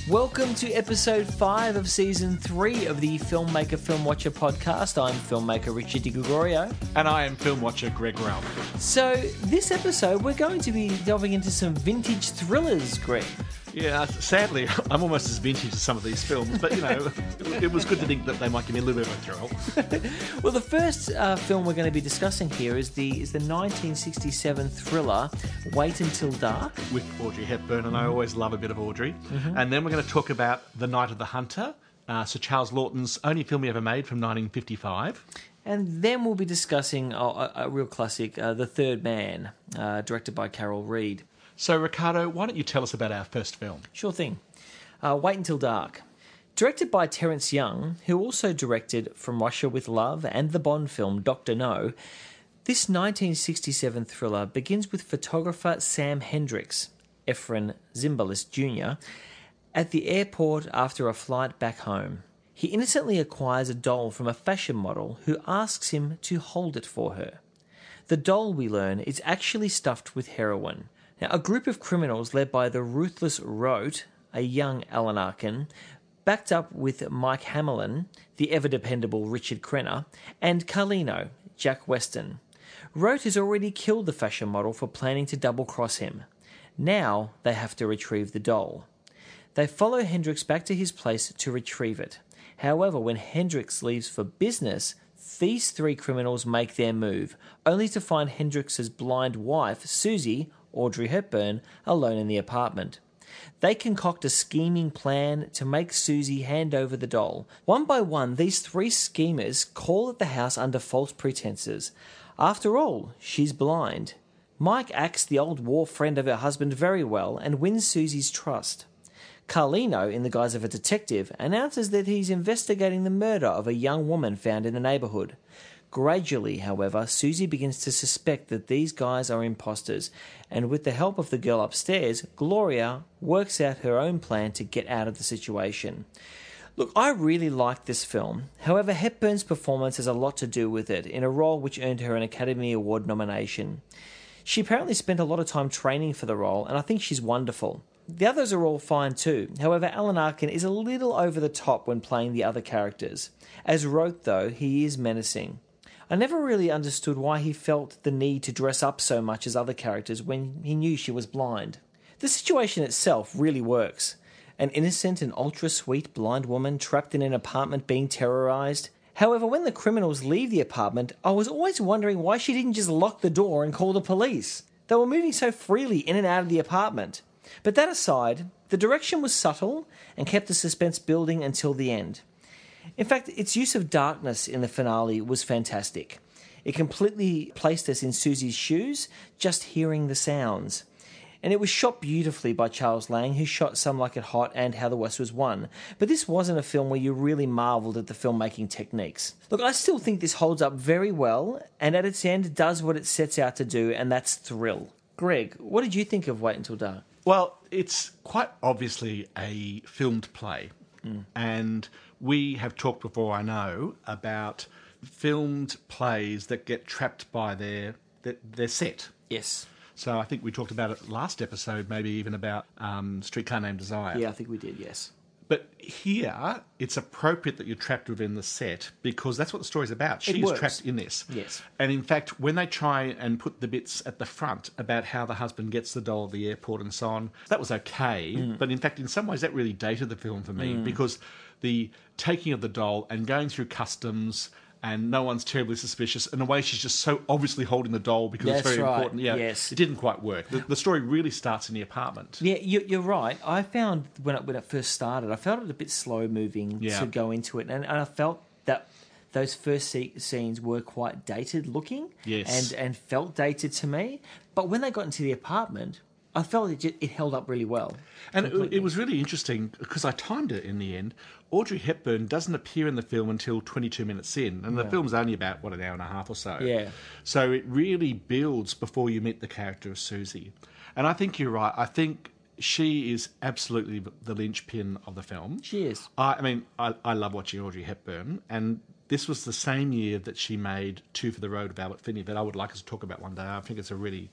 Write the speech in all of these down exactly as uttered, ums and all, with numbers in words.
Welcome to episode five of season three of the Filmmaker Film Watcher podcast. I'm filmmaker Richard Di Gregorio. And I am film watcher Greg Ralph. So, this episode, we're going to be delving into some vintage thrillers, Greg. Yeah, sadly, I'm almost as vintage as some of these films, but, you know, it was good to think that they might give me a little bit of a thrill. Well, the first uh, film we're going to be discussing here is the is the nineteen sixty-seven thriller Wait Until Dark. With Audrey Hepburn, and I always love a bit of Audrey. Mm-hmm. And then we're going to talk about The Night of the Hunter, uh, Sir Charles Laughton's only film he ever made from nineteen fifty-five. And then we'll be discussing a, a, a real classic, uh, The Third Man, uh, directed by Carol Reed. So, Ricardo, why don't you tell us about our first film? Sure thing. Uh, Wait Until Dark. Directed by Terence Young, who also directed From Russia with Love and the Bond film Doctor No, this nineteen sixty-seven thriller begins with photographer Sam Hendricks, Efren Zimbalist Junior, at the airport after a flight back home. He innocently acquires a doll from a fashion model who asks him to hold it for her. The doll, we learn, is actually stuffed with heroin. Now, a group of criminals led by the ruthless Rote, a young Alan Arkin, backed up with Mike Hamlin, the ever-dependable Richard Crenna, and Carlino, Jack Weston. Rote has already killed the fashion model for planning to double-cross him. Now they have to retrieve the doll. They follow Hendricks back to his place to retrieve it. However, when Hendricks leaves for business, these three criminals make their move, only to find Hendricks' blind wife, Susie, Audrey Hepburn, alone in the apartment. They concoct a scheming plan to make Susie hand over the doll. One by one, these three schemers call at the house under false pretenses. After all, she's blind. Mike acts the old war friend of her husband very well and wins Susie's trust. Carlino, in the guise of a detective, announces that he's investigating the murder of a young woman found in the neighbourhood. Gradually, however, Susie begins to suspect that these guys are imposters, and with the help of the girl upstairs, Gloria works out her own plan to get out of the situation. Look, I really liked this film. However, Hepburn's performance has a lot to do with it, in a role which earned her an Academy Award nomination. She apparently spent a lot of time training for the role, and I think she's wonderful. The others are all fine too. However, Alan Arkin is a little over the top when playing the other characters. As Rote, though, he is menacing. I never really understood why he felt the need to dress up so much as other characters when he knew she was blind. The situation itself really works. An innocent and ultra-sweet blind woman trapped in an apartment being terrorised. However, when the criminals leave the apartment, I was always wondering why she didn't just lock the door and call the police. They were moving so freely in and out of the apartment. But that aside, the direction was subtle and kept the suspense building until the end. In fact, its use of darkness in the finale was fantastic. It completely placed us in Susie's shoes, just hearing the sounds. And it was shot beautifully by Charles Lang, who shot Some Like It Hot and How the West Was Won. But this wasn't a film where you really marvelled at the filmmaking techniques. Look, I still think this holds up very well, and at its end does what it sets out to do, and that's thrill. Greg, what did you think of Wait Until Dark? Well, it's quite obviously a filmed play. Mm. And we have talked before, I know, about filmed plays that get trapped by their their, their set. Yes. So I think we talked about it last episode, maybe even about um, Streetcar Named Desire. Yeah, I think we did, yes. But here, it's appropriate that you're trapped within the set because that's what the story's about. She's trapped in this. Yes. And in fact, when they try and put the bits at the front about how the husband gets the doll at the airport and so on, that was okay. Mm. But in fact, in some ways, that really dated the film for me mm. because the taking of the doll and going through customs and no one's terribly suspicious. In a way, she's just so obviously holding the doll because That's it's very right. important. Yeah, yes. It didn't quite work. The, the story really starts in the apartment. Yeah, you, you're right. I found when it, when it first started, I felt it a bit slow moving yeah. to go into it. And, and I felt that those first se- scenes were quite dated looking yes. and, and felt dated to me. But when they got into the apartment, I felt it, just, it held up really well. And it, it was really interesting because I timed it in the end. Audrey Hepburn doesn't appear in the film until twenty-two minutes in, and the yeah. film's only about, what, an hour and a half or so. Yeah. So it really builds before you meet the character of Susie. And I think you're right. I think she is absolutely the linchpin of the film. She is. I, I mean, I, I love watching Audrey Hepburn, and this was the same year that she made Two for the Road of Albert Finney that I would like us to talk about one day. I think it's a really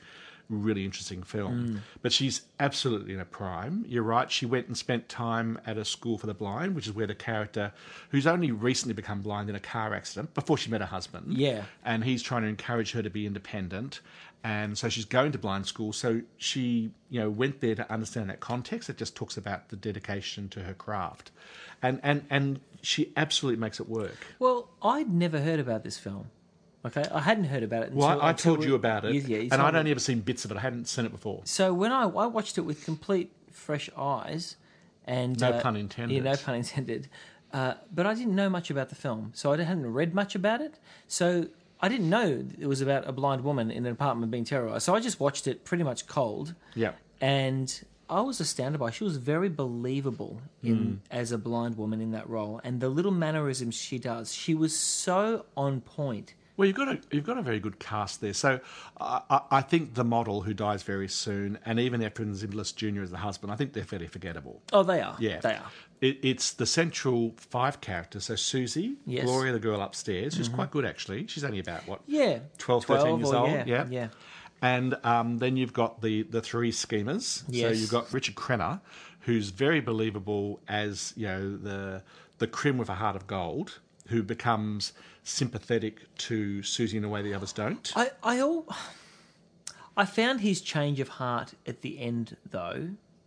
really interesting film. Mm. But she's absolutely in her prime. You're right. She went and spent time at a school for the blind, which is where the character, who's only recently become blind in a car accident before she met her husband. Yeah. And he's trying to encourage her to be independent. And so she's going to blind school. So she, you know, went there to understand that context. It just talks about the dedication to her craft. And and, and she absolutely makes it work. Well, I'd never heard about this film. Okay, I hadn't heard about it until... Well, I, I until told you about it, you- yeah, you and told I'd me. only ever seen bits of it. I hadn't seen it before. So when I, I watched it with complete fresh eyes, and No uh, pun intended. Yeah, no pun intended. Uh, but I didn't know much about the film, so I hadn't read much about it. So I didn't know it was about a blind woman in an apartment being terrorised. So I just watched it pretty much cold. Yeah. And I was astounded by her. She was very believable in as a blind woman in that role, and the little mannerisms she does. She was so on point. Well, you've got a you've got a very good cast there. So I, I, I think the model who dies very soon, and even Efren Zimbalist Junior as the husband, I think they're fairly forgettable. Oh, they are. Yeah, They are. It, it's the central five characters. So Susie, Yes. Gloria, the girl upstairs, who's quite good actually. She's only about what Yeah. twelve, thirteen years or- old. Yeah. Yeah. yeah. And um, then you've got the, the three schemers. So Yes. you've got Richard Crenna, who's very believable as, you know, the the crim with a heart of gold, who becomes sympathetic to Susie in a way the others don't. I, I all I found his change of heart at the end though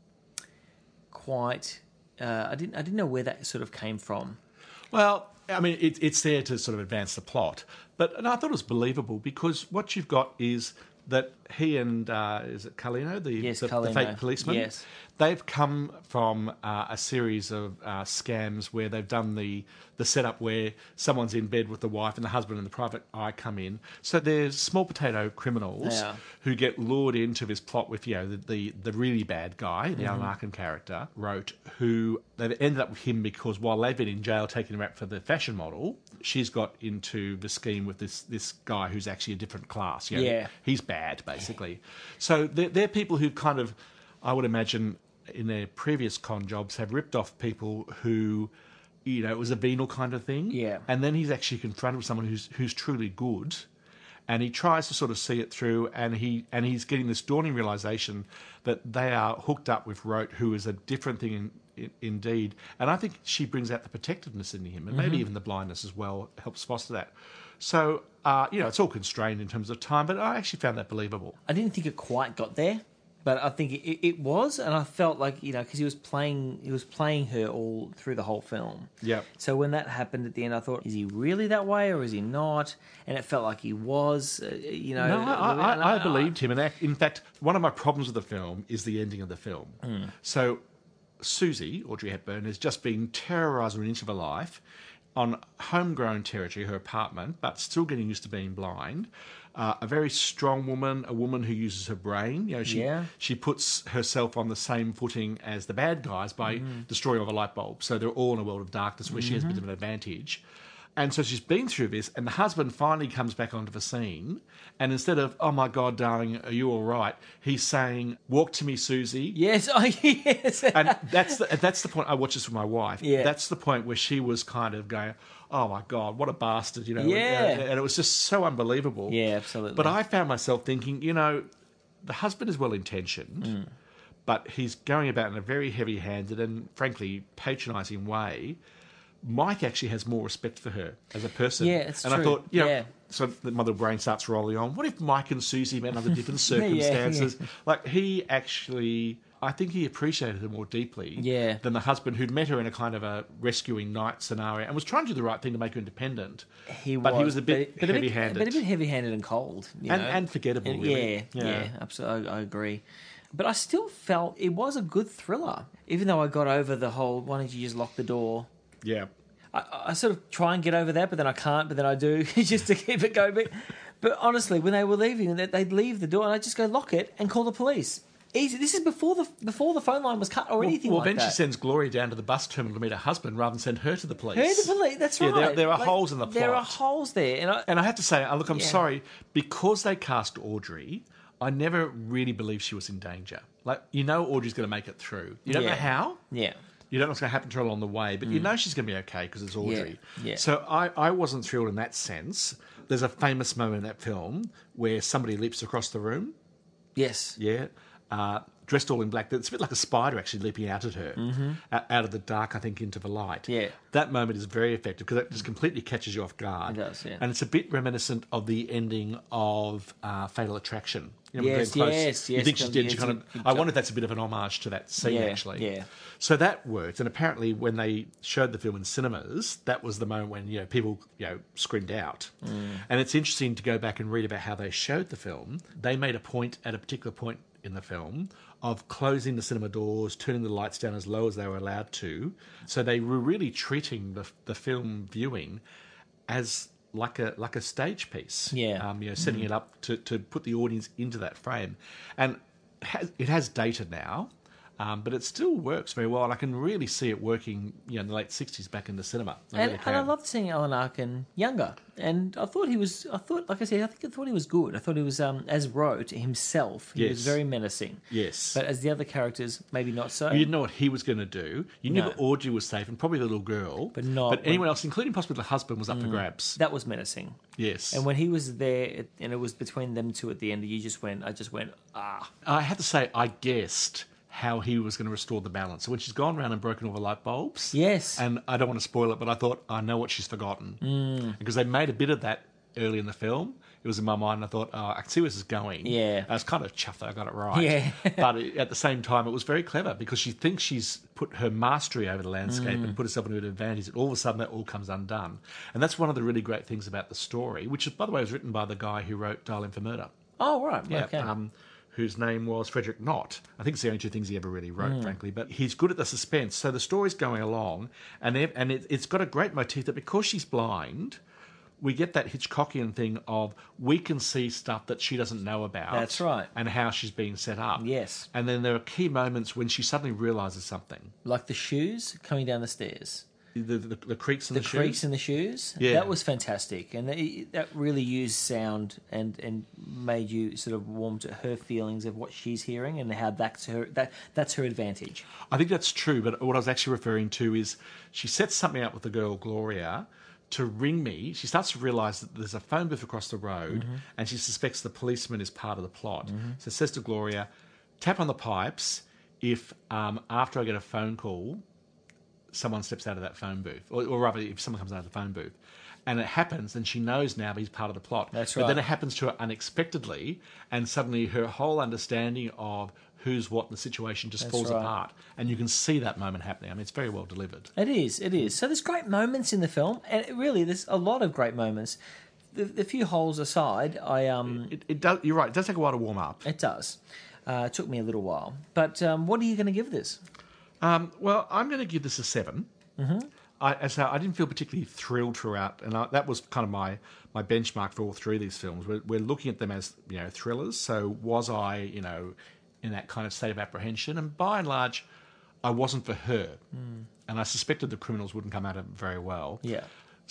quite uh, I didn't I didn't know where that sort of came from. Well, I mean, it, it's there to sort of advance the plot. But and I thought it was believable because what you've got is that he and, uh, is it Carlino, the, Yes, the, the Carlino. fake policeman? Yes. They've come from uh, a series of uh, scams where they've done the, the setup where someone's in bed with the wife and the husband and the private eye come in. So there's small potato criminals They are. who get lured into this plot with, you know, the, the, the really bad guy, the Alan Arkin character, wrote, who they've ended up with him because while they've been in jail taking a rap for the fashion model, she's got into the scheme with this, this guy who's actually a different class. You know, Yeah. He's bad, basically. So they're, they're people who kind of, I would imagine, in their previous con jobs have ripped off people who, you know, it was a venal kind of thing. Yeah. And then he's actually confronted with someone who's who's truly good, and he tries to sort of see it through, and he and he's getting this dawning realization that they are hooked up with Rote, who is a different thing in, in, indeed. And I think she brings out the protectiveness in him, and maybe even the blindness as well helps foster that. So, uh, you know, it's all constrained in terms of time, but I actually found that believable. I didn't think it quite got there, but I think it, it was, and I felt like, you know, because he was playing he was playing her all through the whole film. Yeah. So when that happened at the end, I thought, is he really that way or is he not? And it felt like he was, uh, you know. No, I, and I, I believed him. And ac- in fact, one of my problems with the film is the ending of the film. So Susie, Audrey Hepburn, has just been terrorised an inch of her life on homegrown territory, her apartment, but still getting used to being blind. Uh, a very strong woman, a woman who uses her brain. You know, she Yeah. she puts herself on the same footing as the bad guys by destroying all the light bulbs. So they're all in a world of darkness where she has a bit of an advantage. And so she's been through this, and the husband finally comes back onto the scene. And instead of, "Oh my God, darling, are you all right?" he's saying, "Walk to me, Susie." Yes, oh yes. And that's the, that's the point. I watched this with my wife. Yeah. That's the point where she was kind of going, "Oh my God, what a bastard," you know. Yeah. And, and it was just so unbelievable. Yeah, absolutely. But I found myself thinking, you know, the husband is well intentioned, Mm. but he's going about in a very heavy-handed and frankly patronising way. Mike actually has more respect for her as a person. Yeah, it's and true. I thought, you know, Yeah. so the mother brain starts rolling on. What if Mike and Susie met under different Yeah, yeah, circumstances? Like, he actually, I think he appreciated her more deeply Yeah. than the husband who'd met her in a kind of a rescuing night scenario and was trying to do the right thing to make her independent. He but was, he was a bit but, but heavy-handed. a bit, but a bit heavy-handed and cold, you And- know? and forgettable, And- really. Yeah, Yeah. yeah, absolutely. I, I agree. But I still felt it was a good thriller, even though I got over the whole, why don't you just lock the door? Yeah. I, I sort of try and get over that, but then I can't, but then I do, just to keep it going. But, but honestly, when they were leaving, they- they'd leave the door, and I'd just go lock it and call the police. Easy. This is before the before the phone line was cut or Well, anything well like then that. she sends Gloria down to the bus terminal to meet her husband rather than send her to the police. Her the police. That's Yeah, right. there- there are Like, holes in the There are plot. holes there, and I, And I have to say, uh, look, I'm Yeah. sorry, because they cast Audrey, I never really believed she was in danger. Like, you know Audrey's going to make it through. You don't Yeah. know how. yeah. You don't know what's going to happen to her along the way, but you know she's going to be okay because it's Audrey. yeah. So I, I wasn't thrilled in that sense. There's a famous moment in that film where somebody leaps across the room. Yes. Yeah. Uh, dressed all in black. It's a bit like a spider actually leaping out at her, mm-hmm. out of the dark, I think, into the light. Yeah. That moment is very effective because it just completely catches you off guard. It does, yeah. And it's a bit reminiscent of the ending of uh, Fatal Attraction. You know, yes, Glenn Close, yes, you yes. think she's dead. She Yes, kind good of, I job. wonder if that's a bit of an homage to that scene, Yeah, actually. yeah. So that worked. And apparently when they showed the film in cinemas, that was the moment when, you know, people, you know, screamed out. Mm. And it's interesting to go back and read about how they showed the film. They made a point at a particular point in the film of closing the cinema doors, turning the lights down as low as they were allowed to. So they were really treating the the film viewing as like a like a stage piece. Yeah. Um, you know, setting Mm. it up to, to put the audience into that frame. And it has, it has data now, um, but it still works very well. And I can really see it working, you know, in the late sixties back in the cinema. I And, really and I can. loved seeing Alan Arkin younger. And I thought he was, I thought, like I said, I think I thought he was good. I thought he was, um, as wrote himself, he was Yes. very menacing. Yes. But as the other characters, maybe not so. You didn't know what he was going to do. You knew No. that Audrey was safe, and probably the little girl. But not But anyone when- else, including possibly the husband, was up for grabs. That was menacing. Yes. And when he was there, it- and it was between them two at the end, you just went, I just went, ah. I have to say, I guessed how he was going to restore the balance. So when she's gone round and broken all the light bulbs, Yes. and I don't want to spoil it, but I thought I know what she's forgotten Mm. because they made a bit of that early in the film. It was in my mind, and I thought, oh, I can see where this is going. Yeah. I was kind of chuffed that I got it right. Yeah. But it- at the same time, it was very clever because she thinks she's put her mastery over the landscape Mm. and put herself into an advantage. And all of a sudden, that all comes undone. And that's one of the really great things about the story, which, is, by the way, was written by the guy who wrote Dial M for Murder. Oh, right. Yeah, Okay. um, whose name was Frederick Knott. I think it's the only two things he ever really wrote, Mm. frankly. But he's good at the suspense. So the story's going along, and it, and it, it's got a great motif that because she's blind, we get that Hitchcockian thing of we can see stuff that she doesn't know about. That's right. And how she's being set up. Yes. And then there are key moments when she suddenly realises something. Like the shoes coming down the stairs. The, the, the creaks in The the, creaks shoes. in the shoes. Yeah. That was fantastic. And they, that really used sound and, and made you sort of warm to her feelings of what she's hearing and how that's her, that, that's her advantage. I think that's true, but what I was actually referring to is she sets something up with the girl Gloria to ring me. She starts to realise that there's a phone booth across the road, Mm-hmm. and she suspects the policeman is part of the plot. So says to Gloria, tap on the pipes if um, after I get a phone call, someone steps out of that phone booth, or, or rather, if someone comes out of the phone booth. And it happens, and she knows now he's part of the plot. That's But then right. it happens to her unexpectedly, and suddenly her whole understanding of who's what in the situation just That's falls right. apart. And you can see that moment happening. I mean, it's very well delivered. It is, it is. So there's great moments in the film, and it really, there's a lot of great moments. The, the few holes aside, I um, It, it does. You're right. It does take a while to warm up. it does. Uh, it took me a little while, but um, what are you going to give this? Um, well, I'm going to give this a seven. Mm-hmm. I, as I, I didn't feel particularly thrilled throughout, and I, that was kind of my, my benchmark for all three of these films. We're, we're looking at them as, you know, thrillers. So was I, you know, in that kind of state of apprehension? And by and large, I wasn't for her, mm. and I suspected the criminals wouldn't come out of it very well. Yeah.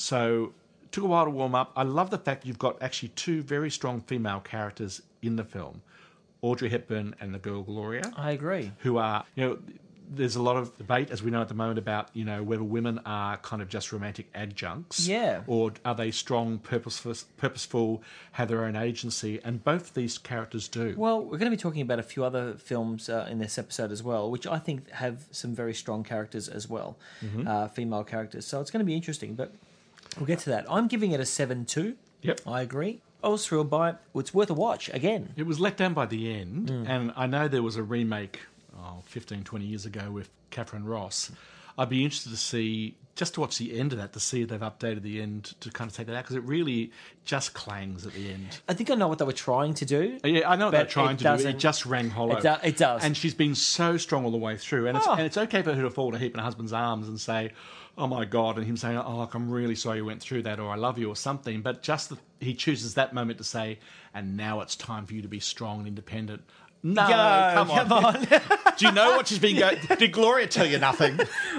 So it took a while to warm up. I love the fact you've got actually two very strong female characters in the film, Audrey Hepburn and the girl Gloria, I agree. who are, you know, there's a lot of debate, as we know at the moment, about, you know, whether women are kind of just romantic adjuncts. Yeah. Or are they strong, purposeful, purposeful, have their own agency? And both these characters do. Well, we're going to be talking about a few other films uh, in this episode as well, which I think have some very strong characters as well, Mm-hmm. uh, female characters. So it's going to be interesting, but we'll get to that. I'm giving it a seven two. Yep. I agree. I was thrilled by it. It's worth a watch again. It was let down by the end, Mm. and I know there was a remake oh, fifteen, twenty years ago with Catherine Ross. I'd be interested to see, just to watch the end of that, to see if they've updated the end to kind of take that out, because it really just clangs at the end. I think I know what they were trying to do. Yeah, I know what But they're trying it to do. It doesn't- just rang hollow. It do- it does. And she's been so strong all the way through. And it's, Oh. and it's okay for her to fall to heap in her husband's arms and say, oh my God, and him saying, oh, look, I'm really sorry you went through that, or I love you, or something. But just that he chooses that moment to say, and now it's time for you to be strong and independent. No, Go, come on. come on. Do you know what she's been going... Did Gloria tell you nothing?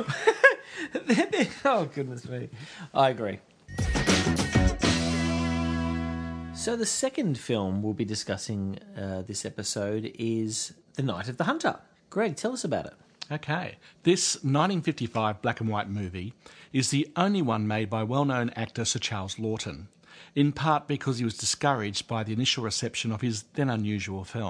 Oh, goodness me. I agree. So the second film we'll be discussing uh, this episode is The Night of the Hunter. Greg, tell us about it. Okay. This nineteen fifty-five black and white movie is the only one made by well-known actor Sir Charles Laughton, in part because he was discouraged by the initial reception of his then unusual film.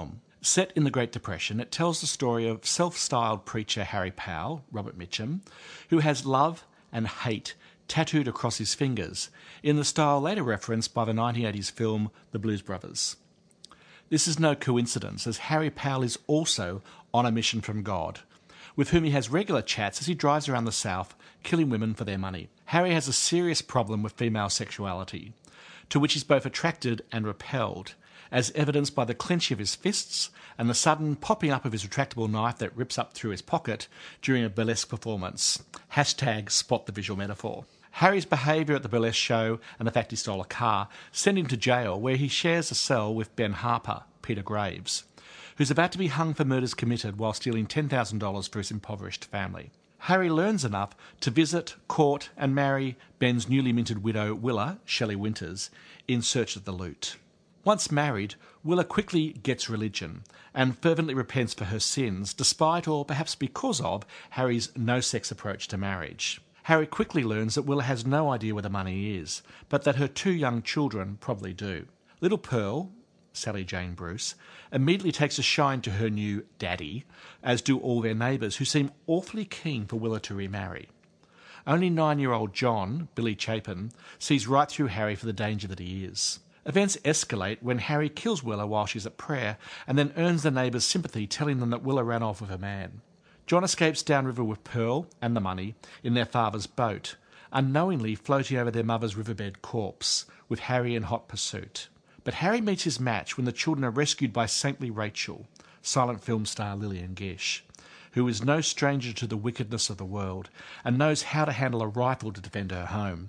Set in the Great Depression, it tells the story of self-styled preacher Harry Powell, Robert Mitchum, who has love and hate tattooed across his fingers, in the style later referenced by the nineteen eighties film The Blues Brothers. This is no coincidence, as Harry Powell is also on a mission from God, with whom he has regular chats as he drives around the South, killing women for their money. Harry has a serious problem with female sexuality, to which he's both attracted and repelled, as evidenced by the clenching of his fists and the sudden popping up of his retractable knife that rips up through his pocket during a burlesque performance. Hashtag spot the visual metaphor. Harry's behaviour at the burlesque show and the fact he stole a car send him to jail, where he shares a cell with Ben Harper, Peter Graves, who's about to be hung for murders committed while stealing ten thousand dollars for his impoverished family. Harry learns enough to visit, court and marry Ben's newly minted widow Willa, Shelley Winters, in search of the loot. Once married, Willa quickly gets religion and fervently repents for her sins, despite or perhaps because of Harry's no-sex approach to marriage. Harry quickly learns that Willa has no idea where the money is, but that her two young children probably do. Little Pearl, Sally Jane Bruce, immediately takes a shine to her new daddy, as do all their neighbours, who seem awfully keen for Willa to remarry. Only nine-year-old John, Billy Chapin, sees right through Harry for the danger that he is. Events escalate when Harry kills Willa while she's at prayer and then earns the neighbours' sympathy, telling them that Willa ran off with a man. John escapes downriver with Pearl and the money in their father's boat, unknowingly floating over their mother's riverbed corpse, with Harry in hot pursuit. But Harry meets his match when the children are rescued by saintly Rachel, silent film star Lillian Gish, who is no stranger to the wickedness of the world and knows how to handle a rifle to defend her home.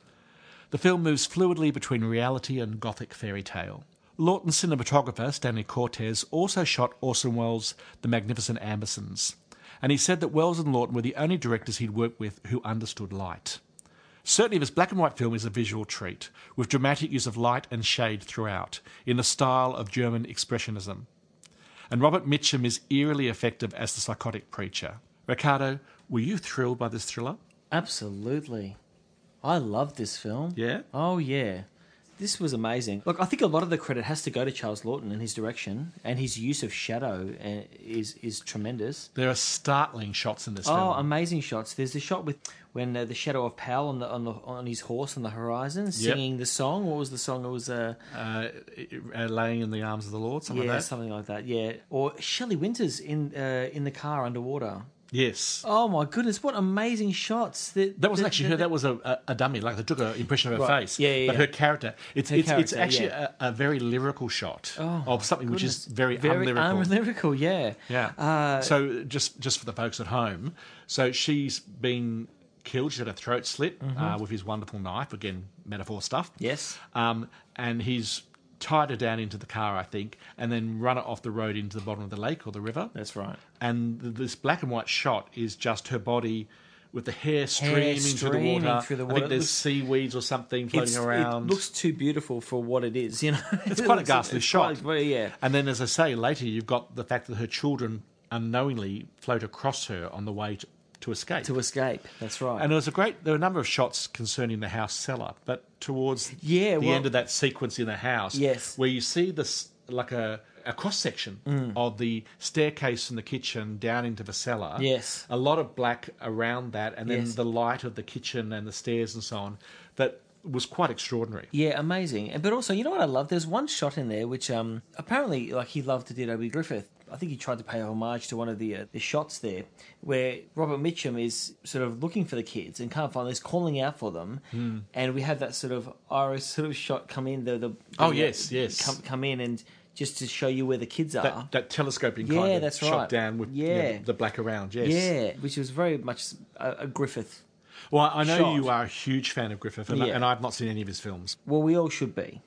The film moves fluidly between reality and gothic fairy tale. Lawton cinematographer Stanley Cortez also shot Orson Welles' The Magnificent Ambersons, and he said that Welles and Lawton were the only directors he'd worked with who understood light. Certainly this black and white film is a visual treat, with dramatic use of light and shade throughout, in the style of German Expressionism. And Robert Mitchum is eerily effective as the psychotic preacher. Ricardo, were you thrilled by this thriller? Absolutely. I love this film. Yeah? Oh, yeah. This was amazing. Look, I think a lot of the credit has to go to Charles Lawton and his direction, and his use of shadow uh, is is tremendous. There are startling shots in this oh, film. Oh, amazing shots. There's the shot with when uh, the shadow of Powell on the, on the on his horse on the horizon, singing yep. the song. What was the song? It was uh, uh, laying in the arms of the Lord. Something yeah, like that. something like that. Yeah, or Shelley Winters in uh, in the car underwater. Yes. Oh my goodness! What amazing shots! That that wasn't that, actually that, her. That was a, a dummy. Like they took an impression of her right. face. Yeah, yeah. But yeah. her character. It's her it's, character, it's actually yeah. a, a very lyrical shot oh, of something goodness. which is very, very unlyrical. Unlyrical, yeah. Yeah. Uh, so just just for the folks at home, so she's been killed. She's had her throat slit mm-hmm. uh, with his wonderful knife. Again, metaphor stuff. Yes. Um, and he's tied her down into the car, I think, and then run it off the road into the bottom of the lake or the river. That's right. And this black and white shot is just her body with the hair streaming, hair streaming through, the through the water. I think there's looks, seaweeds or something floating around. It looks too beautiful for what it is, you know. It's quite a ghastly it's shot. Quite, yeah. And then, as I say, later you've got the fact that her children unknowingly float across her on the way to, to escape. To escape, that's right. And there was a great. There were a number of shots concerning the house cellar, but towards yeah, the well, end of that sequence in the house, yes. where you see this like a. a cross-section mm. of the staircase in the kitchen down into the cellar. Yes. A lot of black around that, and then yes. the light of the kitchen and the stairs and so on. That was quite extraordinary. Yeah, amazing. But also, you know what I love? There's one shot in there which um, apparently like he loved to do Toby Griffith. I think he tried to pay homage to one of the uh, the shots there, where Robert Mitchum is sort of looking for the kids and can't find them. He's calling out for them, mm. and we have that sort of iris sort of shot come in. The, the, the oh yes, uh, yes, come, come in and just to show you where the kids are. That, that telescoping yeah, kind of that's shot right. down with yeah. you know, the black around. Yes, yeah, which was very much a, a Griffith. Well, I know shot. you are a huge fan of Griffith, and, yeah. I, and I've not seen any of his films. Well, we all should be.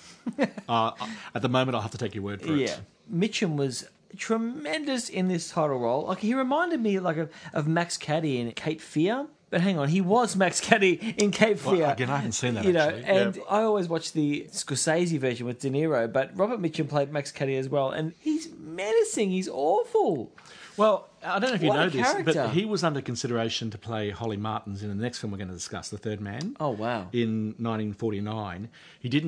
uh, at the moment, I'll have to take your word for yeah. it. Yeah, Mitchum was tremendous in this title role. Like he reminded me like of, of Max Cady in Cape Fear. But hang on, he was Max Cady in Cape Fear. Well, again, I haven't seen that, you know, actually. And yeah. I always watch the Scorsese version with De Niro, but Robert Mitchum played Max Cady as well, and he's menacing. He's awful. Well, I don't know if you what know this, character. but he was under consideration to play Holly Martins in the next film we're going to discuss, The Third Man. Oh, wow. In nineteen forty-nine. He didn't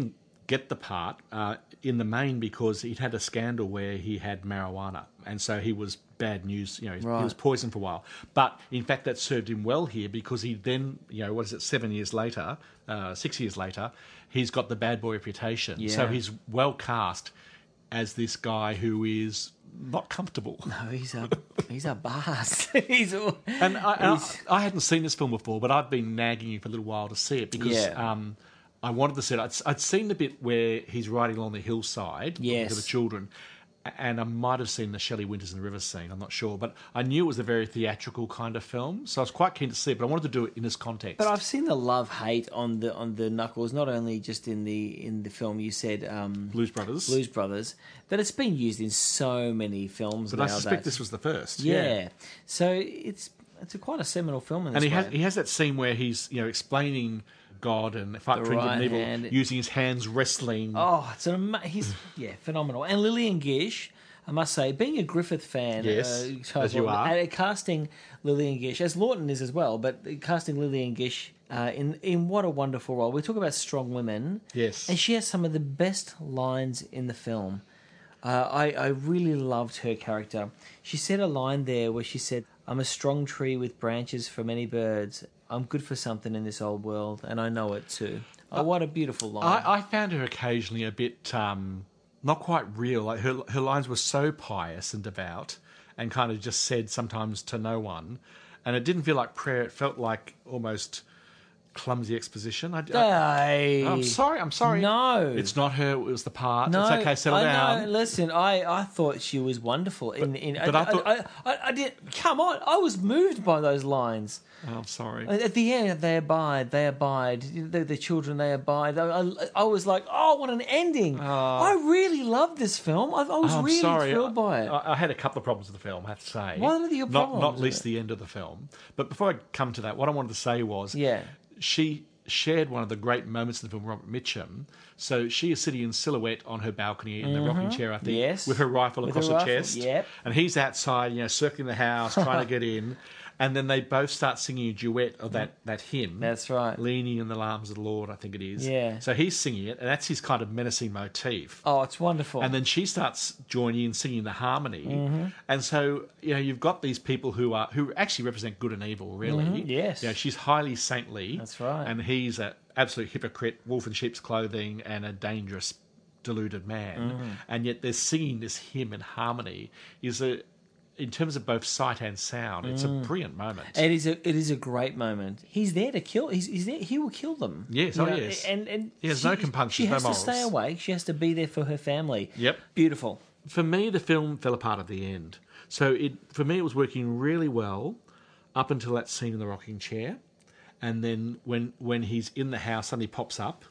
get the part uh, in the main because he'd had a scandal where he had marijuana, and so he was bad news. You know, Right. he was poisoned for a while. But in fact, that served him well here because he then, you know, what is it, seven years later, uh, six years later, he's got the bad boy reputation. Yeah. So he's well cast as this guy who is not comfortable. No, he's a he's a boss. he's a, And I, and he's- I, I hadn't seen this film before, but I've been nagging you for a little while to see it because Yeah. um, I wanted to see it. I'd, I'd seen the bit where he's riding along the hillside Yes. with the children, and I might have seen the Shelley Winters in the River scene, I'm not sure. But I knew it was a very theatrical kind of film, so I was quite keen to see it, but I wanted to do it in this context. But I've seen the love hate on the on the Knuckles, not only just in the in the film you said um, Blues Brothers. Blues Brothers, that it's been used in so many films. but now I suspect that- this was the first. yeah. So it's it's a quite a seminal film in this And he way. has, he has that scene where he's, you know, explaining God and fight The between good right and evil, hand. using his hands wrestling. Oh, it's an ama- he's yeah phenomenal. And Lillian Gish, I must say, being a Griffith fan, Yes, uh, as you are. and casting Lillian Gish as Lawton is as well, but casting Lillian Gish uh, in in what a wonderful role. We talk about strong women, Yes. and she has some of the best lines in the film. Uh, I I really loved her character. She said a line there where she said, "I'm a strong tree with branches for many birds. I'm good for something in this old world, and I know it too." Oh, what a beautiful line! I, I found her occasionally a bit um, not quite real. Like her her lines were so pious and devout, and kind of just said sometimes to no one, and it didn't feel like prayer. It felt like almost clumsy exposition. I, I, Hey. I'm sorry. I'm sorry. No. it's not her. It was the part. No, it's okay. Settle I down. know. Listen, I, I thought she was wonderful. In, in, but I thought- I, I, I did. Come on, I was moved by those lines. Oh, I'm sorry. At the end, they abide, they abide. The, the children, they abide. I, I, I was like, oh, what an ending! I really loved this film. I, I was Oh, I'm really sorry. thrilled by it. I, I had a couple of problems with the film, I have to say. What are your not, problems Not with least it? the end of the film. But before I come to that, what I wanted to say was, Yeah. she shared one of the great moments in the film, Robert Mitchum. So she is sitting in silhouette on her balcony in the rocking chair, I think, Yes. with her rifle With across her her, rifle, chest. yep. And he's outside, you know, circling the house, trying to get in. And then they both start singing a duet of that, that hymn. That's right. Leaning in the arms of the Lord, I think it is. Yeah. So he's singing it, and that's his kind of menacing motif. Oh, it's wonderful. And then she starts joining in singing the harmony, Mm-hmm. and so you know you've got these people who are who actually represent good and evil, really. Mhm, yes. you know, she's highly saintly. That's right. And he's an absolute hypocrite, wolf in sheep's clothing, and a dangerous, deluded man. Mm-hmm. And yet they're singing this hymn in harmony. Is a in terms of both sight and sound, it's a brilliant moment. It is a it is a great moment. He's there to kill. He's, he's there. He will kill them. Yes, You oh, know, yes. And and He has she, no compunctions, She no has to stay morals. awake. She has to be there for her family. Yep. Beautiful. For me, the film fell apart at the end. So it for me, it was working really well up until that scene in the rocking chair, and then when when he's in the house, suddenly pops up,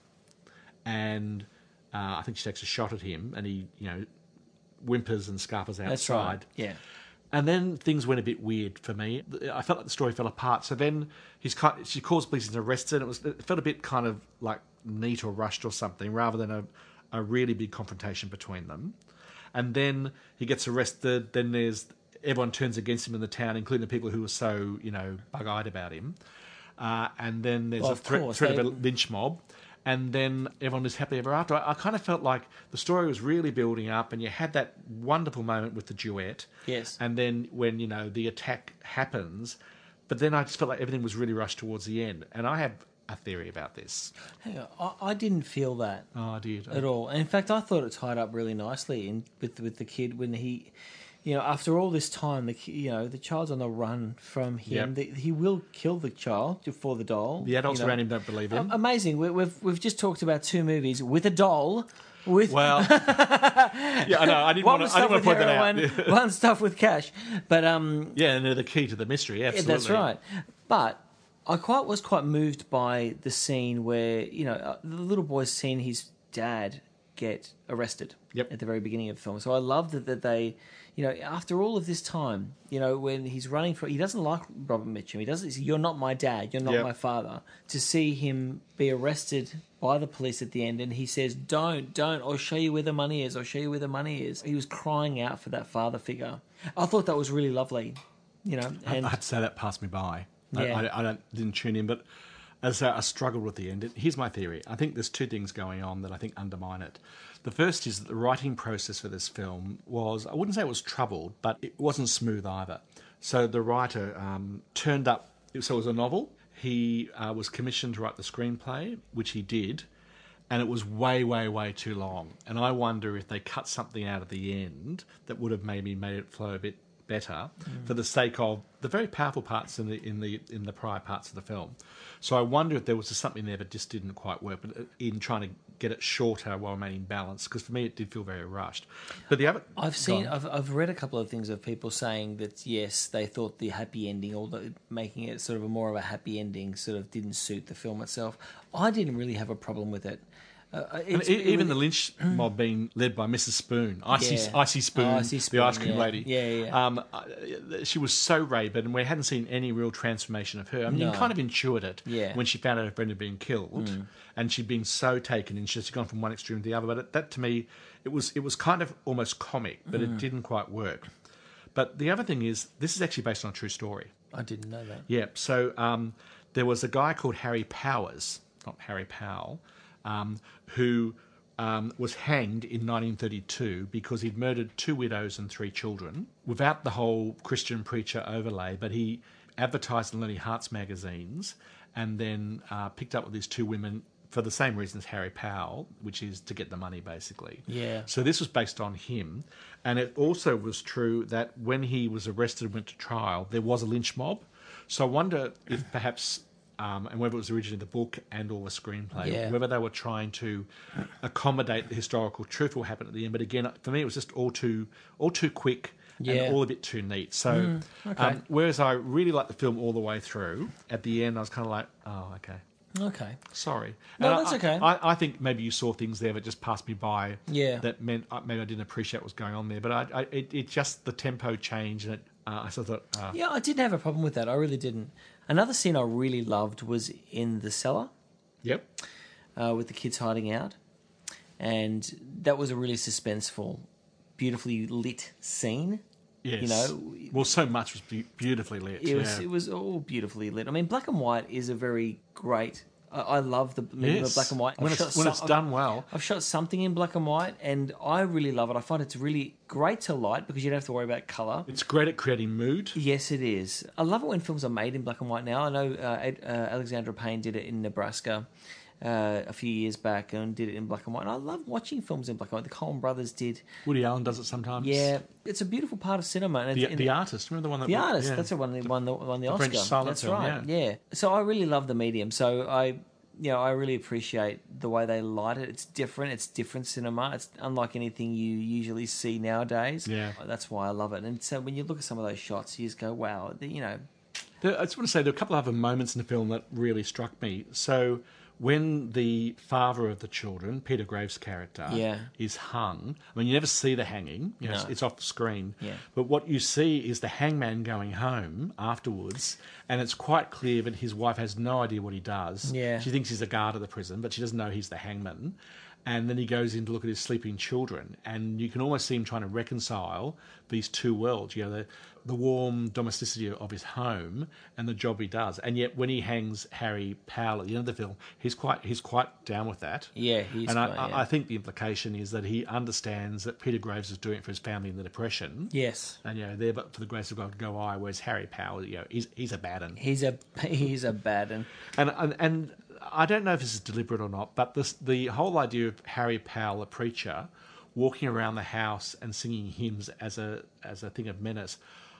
and uh, I think she takes a shot at him, and he you know whimpers and scarpers outside. That's right. Yeah. And then things went a bit weird for me. I felt like the story fell apart. So then he's kind she calls police and arrested. And it was it felt a bit kind of like neat or rushed or something, rather than a, a really big confrontation between them. And then he gets arrested. Then there's everyone turns against him in the town, including the people who were so you know bug-eyed about him. Uh, and then there's Well, a of threat, course, threat they- of a lynch mob. And then everyone is happily ever after. I, I kind of felt like the story was really building up, and you had that wonderful moment with the duet. Yes. And then when you know the attack happens, but then I just felt like everything was really rushed towards the end. And I have a theory about this. Hang on, I, I didn't feel that Oh, I did. at all. In fact, I thought it tied up really nicely in with with the kid when he, you know, after all this time, the ki- you know the child's on the run from him. Yep. The, he will kill the child for the doll. The adults you know. around him don't believe him. Um, amazing. We, we've we've just talked about two movies with a doll. With Well, yeah, I know. I didn't one want was to. I stuff didn't want with to point that heroin, out. one stuff with cash. But um, Yeah, and they're the key to the mystery. yeah, Absolutely, that's right. But I quite was quite moved by the scene where you know uh, the little boy's seen his dad get arrested. Yep. At the very beginning of the film, so I love that that they, you know, after all of this time, you know, when he's running for, he doesn't like Robert Mitchum. He doesn't. You're not my dad. You're not Yep. my father. To see him be arrested by the police at the end, and he says, "Don't, don't. I'll show you where the money is. I'll show you where the money is." He was crying out for that father figure. I thought that was really lovely. You know, and I have to say that passed me by. I, Yeah. I, I don't, didn't tune in, but as I struggled with the end. Here's my theory. I think there's two things going on that I think undermine it. The first is that the writing process for this film was, I wouldn't say it was troubled, but it wasn't smooth either. So the writer um, turned up, so it was a novel. He uh, was commissioned to write the screenplay, which he did, and it was way, way, way too long. And I wonder if they cut something out at the end that would have maybe made it flow a bit better mm. for the sake of the very powerful parts in the in the in the prior parts of the film. So I wonder if there was just something there that just didn't quite work, but in trying to get it shorter while remaining balanced, because for me it did feel very rushed. But the other, I've seen, I've I've read a couple of things of people saying that yes, they thought the happy ending, or the, making it sort of a more of a happy ending, sort of didn't suit the film itself. I didn't really have a problem with it. Uh, and even the lynch mob being led by Missus Spoon, Icy, yeah. Icy Spoon, oh, Icy Spoon, the ice cream yeah. lady. Yeah, yeah. Um, she was so rabid, and we hadn't seen any real transformation of her. I mean, No. you kind of intuited it yeah. when she found out her friend had been killed, mm. and she'd been so taken, and she'd gone from one extreme to the other. But it, that, to me, it was it was kind of almost comic, but mm. it didn't quite work. But the other thing is, this is actually based on a true story. I didn't know that. Yeah. So um, there was a guy called Harry Powers, not Harry Powell, um, who. Um, was hanged in nineteen thirty-two because he'd murdered two widows and three children without the whole Christian preacher overlay, but he advertised in Lonely Hearts magazines and then uh, picked up with these two women for the same reason as Harry Powell, which is to get the money, basically. Yeah. So this was based on him, and it also was true that when he was arrested and went to trial, there was a lynch mob. So I wonder if perhaps... Um, and whether it was originally the book and or the screenplay, yeah. whether they were trying to accommodate the historical truth what happened at the end. But again, for me, it was just all too all too quick yeah. and all a bit too neat. So, mm, okay. um, whereas I really liked the film all the way through, at the end I was kind of like, oh, okay. Okay. Sorry. No, and that's I, okay. I, I think maybe you saw things there that just passed me by. Yeah. That meant uh, maybe I didn't appreciate what was going on there. But I, I, it, it just, the tempo changed and it, uh, I sort of thought... Uh, yeah, I didn't have a problem with that. I really didn't. Another scene I really loved was in the cellar. Yep. Uh, with the kids hiding out. And that was a really suspenseful, beautifully lit scene. Yes. You know, well, so much was be- beautifully lit. It yeah. was it was all beautifully lit. I mean, black and white is a very great. I, I love the medium yes. of black and white. When, I've it's, shot when some, it's done well. I've, I've shot something in black and white, and I really love it. I find it's really great to light because you don't have to worry about colour. It's great at creating mood. Yes, it is. I love it when films are made in black and white now. I know uh, uh, Alexandra Payne did it in Nebraska. Uh, a few years back and did it in black and white. And I love watching films in black and white. The Coen Brothers did. Woody Allen does it sometimes. Yeah, it's a beautiful part of cinema. And the, it's, the Artist, remember the one that the won, Artist. yeah. That's the one that won the won the, the Oscar. French silent That's film, right. Yeah. yeah. So I really love the medium. So I, you know, I really appreciate the way they light it. It's different. It's different cinema. It's unlike anything you usually see nowadays. Yeah, that's why I love it. And so when you look at some of those shots, you just go, wow. You know, I just want to say there are a couple of other moments in the film that really struck me. So. When the father of the children, Peter Graves' character, yeah. is hung, I mean, you never see the hanging. You know, no. it's, it's off the screen. Yeah. But what you see is the hangman going home afterwards, and it's quite clear that his wife has no idea what he does. Yeah. She thinks he's a guard of the prison, but she doesn't know he's the hangman. And then he goes in to look at his sleeping children, and you can almost see him trying to reconcile these two worlds. You know, the, the warm domesticity of his home and the job he does. And yet, when he hangs Harry Powell at the end of the film, he's quite he's quite down with that. Yeah, he's. And quite, I, yeah. I think the implication is that he understands that Peter Graves is doing it for his family in the Depression. Yes. And you know, there, but for the grace of God, go I. Whereas Harry Powell, you know, he's he's a bad un. He's a he's a bad un. And and and. I don't know if this is deliberate or not, but this, the whole idea of Harry Powell, a preacher, walking around the house and singing hymns as a as a thing of menace,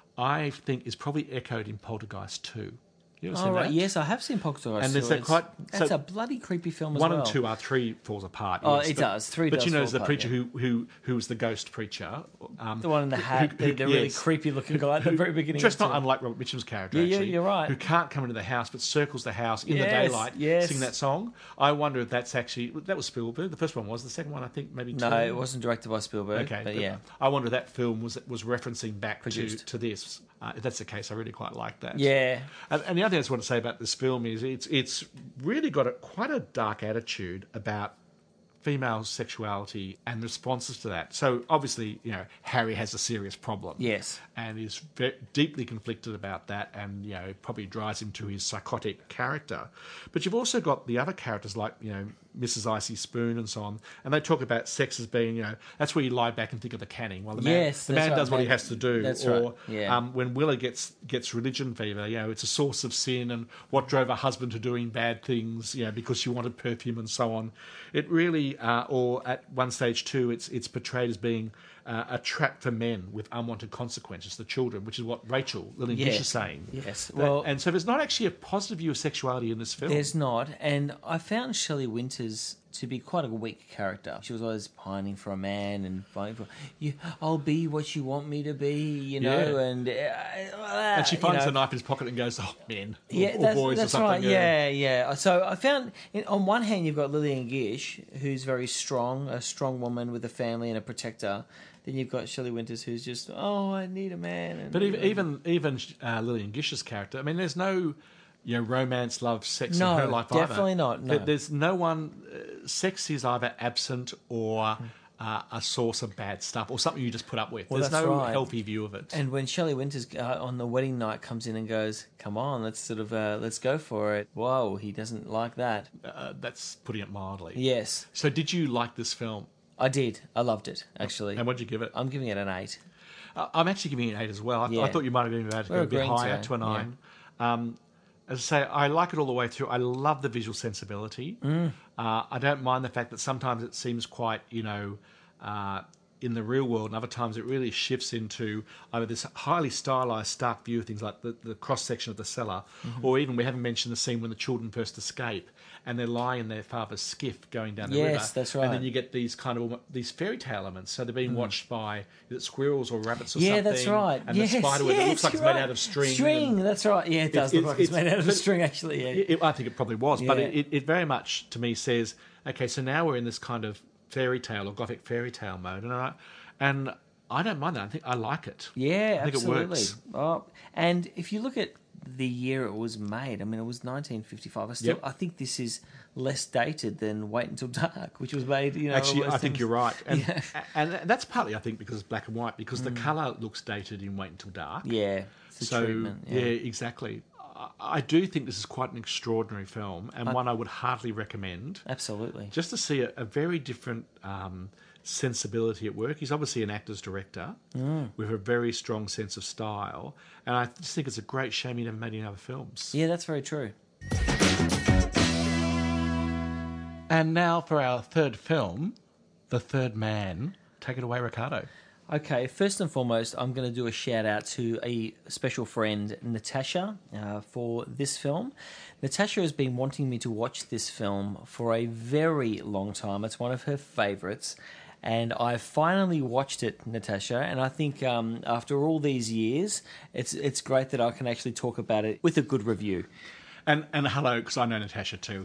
I think is probably echoed in Poltergeist two. You ever oh, seen right. that? Yes, I have seen Poltergeist. And there's so that quite that's so a bloody creepy film as one well. and two are three falls apart. Oh, yes, it but, does. Three but does you know, fall it's the apart, preacher yeah. who who who was the ghost preacher, um, the one in the hat, who, who, the, the really yes. creepy looking guy at the very beginning. Just not of unlike Robert Mitchum's character. Yeah, yeah, actually, you're right. Who can't come into the house but circles the house in Yes, the daylight, yes. singing that song. I wonder if that's actually that was Spielberg. The first one was. The second one, I think, maybe. No, two. it wasn't directed by Spielberg. Okay, but yeah, I wonder if that film was was referencing back to, Produced. to this. Uh, if that's the case, I really quite like that. yeah, And, and the other thing I just want to say about this film is it's it's really got a, quite a dark attitude about female sexuality and responses to that. So obviously, you know, Harry has a serious problem. Yes. And is ve- deeply conflicted about that, and, you know, it probably drives him to his psychotic character. But you've also got the other characters like, you know, Missus Icy Spoon and so on, and they talk about sex as being, you know, that's where you lie back and think of the canning. Well, the man, Yes, the that's man right, does what man. he has to do. That's or right, yeah. um, when Willa gets gets religion fever, you know, it's a source of sin and what drove her husband to doing bad things, you know, because she wanted perfume and so on. It really, uh, or at one stage too, it's it's portrayed as being uh, a trap for men with unwanted consequences, the children, which is what Rachel Lillian Gish Yes. is saying. Yes. That- Well, and so there's not actually a positive view of sexuality in this film. there's not, and I found Shelley Winters to be quite a weak character. She was always pining for a man and fighting for you. I'll be what you want me to be, you know. Yeah. And uh, And she you finds know, the knife in his pocket and goes, "Oh, men, or, Yeah, or that's, boys, that's or something." right. Yeah, yeah. So I found, in, on one hand, you've got Lillian Gish, who's very strong, a strong woman with a family and a protector. Then you've got Shelley Winters, who's just, oh, I need a man. And, But even even, even uh, Lillian Gish's character, I mean, there's no, you know, romance, love, sex No, in her life definitely either. not, no. There- There's no one. Uh, sex is either absent or uh, a source of bad stuff, or something you just put up with. Well, there's that's no right. healthy view of it. And when Shelley Winters uh, on the wedding night comes in and goes, "Come on, let's sort of uh, let's go for it." Whoa, he doesn't like that. Uh, that's putting it mildly. Yes, So, did you like this film? I did. I loved it actually. And what'd you give it? I'm giving it an eight. Uh, I'm actually giving it an eight as well. I, Yeah. I thought you might have been about to We're go a bit agreeing higher, today, to a nine. Um, as I say, I like it all the way through. I love the visual sensibility. Mm. Uh, I don't mind the fact that sometimes it seems quite, you know, uh, in the real world, and other times it really shifts into either this highly stylized, stark view of things like the, the cross section of the cellar, Mm-hmm. or even we haven't mentioned the scene when the children first escape and they're lying in their father's skiff going down the Yes, river. that's And right. then you get these kind of these fairy tale elements. So they're being watched by is it squirrels or rabbits or Mm. Yeah, something. that's right. And yes, the spider web, yes, it looks like it's you're made right. out of string. String, and- that's right. Yeah, it does It's- look like it's, it's- made out of but- string, actually. Yeah. It, I think it probably was, but Yeah. it, it very much to me says, okay, so now we're in this kind of fairy tale or gothic fairy tale mode, and I, and I don't mind that. I think I like it. Yeah, I think absolutely. it works. Oh, and if you look at the year it was made, I mean, it was nineteen fifty-five. I still, Yep. I think this is less dated than Wait Until Dark, which was made. You know, Actually, almost I think in- you're right, and Yeah. and that's partly I think because it's black and white, because the colour looks dated in Wait Until Dark. Yeah, it's the so treatment. yeah. Yeah. exactly. I, I do think this is quite an extraordinary film, and one I would heartily recommend. Absolutely. Just to see a, a very different um, sensibility at work. He's obviously an actor's director Mm. with a very strong sense of style, and I just think it's a great shame he never made any other films. Yeah, that's very true. And now for our third film, The Third Man. Take it away, Ricardo. Okay, first and foremost, I'm going to do a shout out to a special friend, Natasha, uh, for this film. Natasha has been wanting me to watch this film for a very long time. It's one of her favourites. And I finally watched it, Natasha, and I think um, after all these years, it's it's great that I can actually talk about it with a good review. And and hello, because I know Natasha too.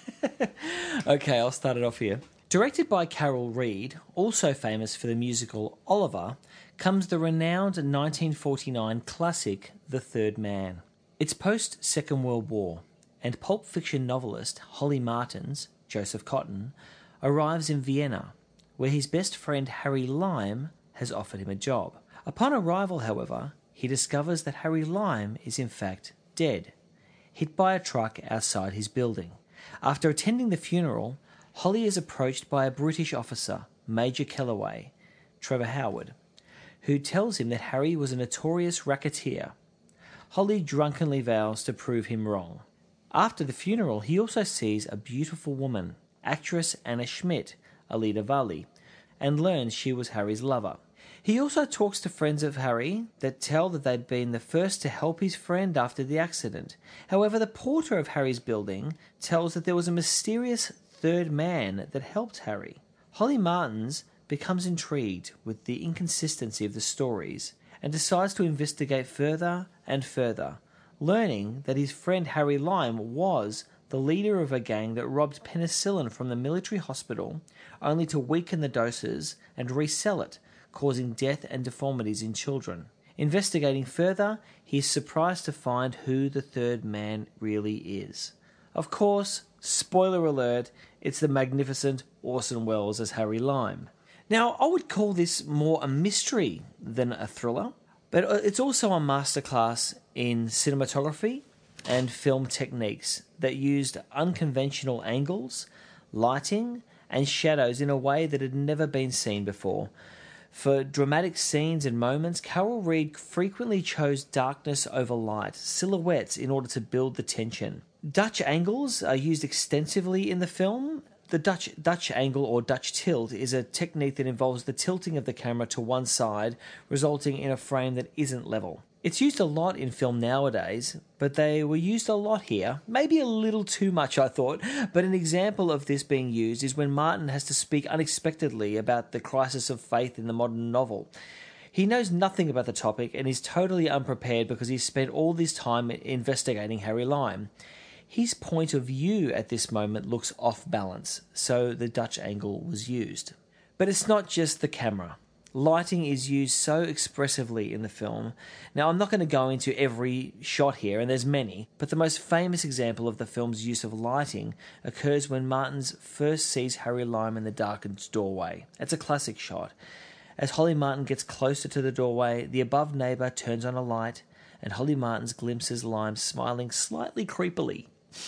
Okay, I'll start it off here. Directed by Carol Reed, also famous for the musical Oliver, comes the renowned nineteen forty-nine classic The Third Man. It's post-Second World War, and pulp fiction novelist Holly Martins, Joseph Cotton, arrives in Vienna, where his best friend Harry Lime has offered him a job. Upon arrival, however, he discovers that Harry Lime is in fact dead, hit by a truck outside his building. After attending the funeral, Holly is approached by a British officer, Major Kellaway, Trevor Howard, who tells him that Harry was a notorious racketeer. Holly drunkenly vows to prove him wrong. After the funeral, he also sees a beautiful woman, actress Anna Schmidt, Alida Valli, and learns she was Harry's lover. He also talks to friends of Harry that tell that they'd been the first to help his friend after the accident. However, the porter of Harry's building tells that there was a mysterious third man that helped Harry. Holly Martins becomes intrigued with the inconsistency of the stories and decides to investigate further and further, learning that his friend Harry Lime was the leader of a gang that robbed penicillin from the military hospital only to weaken the doses and resell it, causing death and deformities in children. Investigating further, he is surprised to find who the third man really is. Of course, Spoiler alert, it's the magnificent Orson Welles as Harry Lime. Now, I would call this more a mystery than a thriller, but it's also a masterclass in cinematography and film techniques that used unconventional angles, lighting, and shadows in a way that had never been seen before. For dramatic scenes and moments, Carol Reed frequently chose darkness over light, silhouettes in order to build the tension. Dutch angles are used extensively in the film. The Dutch Dutch angle or Dutch tilt is a technique that involves the tilting of the camera to one side, resulting in a frame that isn't level. It's used a lot in film nowadays, but they were used a lot here. Maybe a little too much, I thought, but an example of this being used is when Martin has to speak unexpectedly about the crisis of faith in the modern novel. He knows nothing about the topic and is totally unprepared because he's spent all this time investigating Harry Lime. His point of view at this moment looks off balance, so the Dutch angle was used. But it's not just the camera. Lighting is used so expressively in the film. Now, I'm not going to go into every shot here, and there's many, but the most famous example of the film's use of lighting occurs when Martins first sees Harry Lime in the darkened doorway. It's a classic shot. As Holly Martin gets closer to the doorway, the above neighbour turns on a light, and Holly Martins glimpses Lime smiling slightly creepily.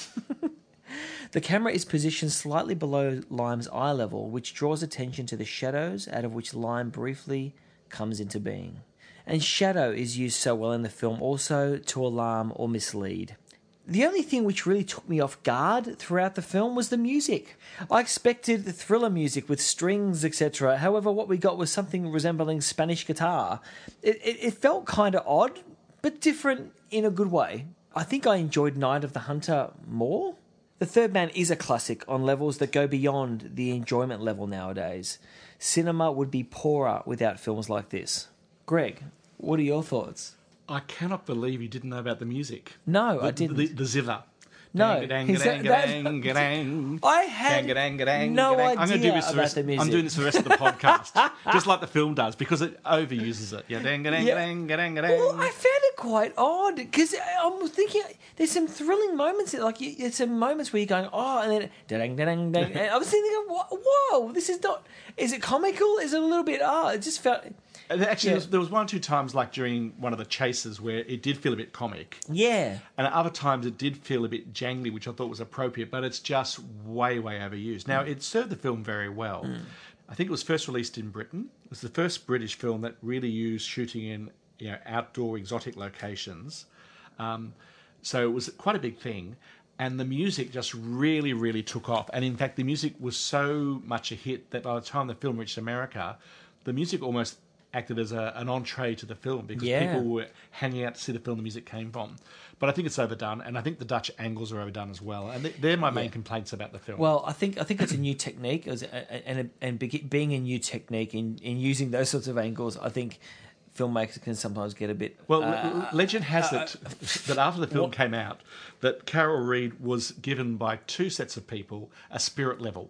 The camera is positioned slightly below Lime's eye level, which draws attention to the shadows out of which Lime briefly comes into being. And shadow is used so well in the film also to alarm or mislead. The only thing which really took me off guard throughout the film was the music. I expected thriller music with strings, et cetera. However, what we got was something resembling Spanish guitar. It, it, it felt kind of odd, but different in a good way. I think I enjoyed Night of the Hunter more. The Third Man is a classic on levels that go beyond the enjoyment level nowadays. Cinema would be poorer without films like this. Greg, what are your thoughts? I cannot believe you didn't know about the music. No, the, I didn't. The, the zither. No. Dang, Is that- dang, that- dang, I had dang, dang, no dang. I'm gonna do idea this for the about rest, the music. I'm doing this for the rest of the podcast, just like the film does, because it overuses it. Yeah, dang, dang, Yeah. dang, dang, dang. Well, I found it quite odd because I'm thinking there's some thrilling moments. Like you- there's some moments where you're going, oh, and then dang, dang, dang. And I was thinking, whoa, this is not. Is it comical? Is it a little bit? Ah, it just felt. And Actually, Yeah. there was- there was one or two times, like during one of the chases, where it did feel a bit comic. Yeah. And at other times it did feel a bit jangly, which I thought was appropriate, but it's just way, way overused. Now, it served the film very well. Mm. I think it was first released in Britain. It was the first British film that really used shooting in, you know, outdoor exotic locations. Um, so it was quite a big thing. And the music just really, really took off. And in fact, the music was so much a hit that by the time the film reached America, the music almost acted as a, an entree to the film because Yeah. people were hanging out to see the film the music came from. But I think it's overdone, and I think the Dutch angles are overdone as well. And they're my main Yeah. complaints about the film. Well, I think I think it's a new technique, as- and and be- being a new technique in, in using those sorts of angles, I think filmmakers can sometimes get a bit. Well, uh, l- legend has it that after the film what- came out, that Carol Reed was given by two sets of people a spirit level.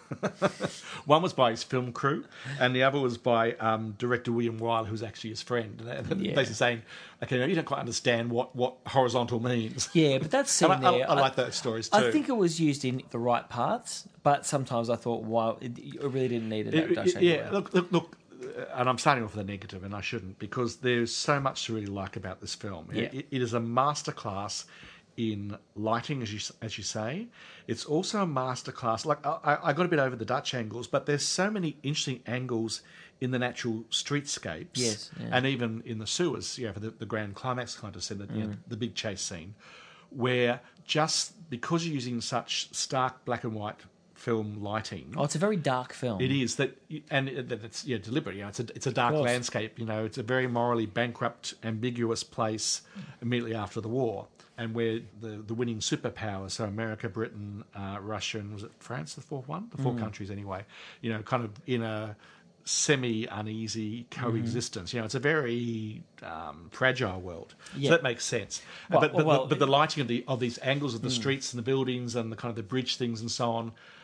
One was by his film crew, and the other was by um, director William Weil, who's actually his friend. And they're Yeah. basically saying, "Okay, no, you don't quite understand what, what horizontal means." Yeah, but that scene And I, I, there, I like those stories too. I think it was used in the right parts, but sometimes I thought, wow, it, it really didn't need it. It- That Dutch it- angle yeah, there. look, look, look, uh, and I'm starting off with a negative, and I shouldn't, because there's so much to really like about this film. It- Yeah. It, it is a masterclass in lighting, as you as you say. It's also a masterclass. Like I, I got a bit over the Dutch angles, but there's so many interesting angles in the natural streetscapes, Yes, yeah. and even in the sewers. You know, for the, the grand climax kind of scene, the, Mm. you know, the big chase scene, where just because you're using such stark black and white film lighting. Oh, it's a very dark film. It is that, and it- that it's yeah deliberate. You know, it's a it's a dark course. landscape. You know, it's a very morally bankrupt, ambiguous place immediately after the war, and where the the winning superpowers, so America, Britain, uh, Russia, and was it France, the fourth one, the Mm. four countries anyway. You know, kind of in a semi uneasy coexistence. You know, it's a very um, fragile world. Yeah. So that makes sense. Well- but but, well, the, but the lighting of the of these angles of the streets and the buildings and the kind of the bridge things and so on.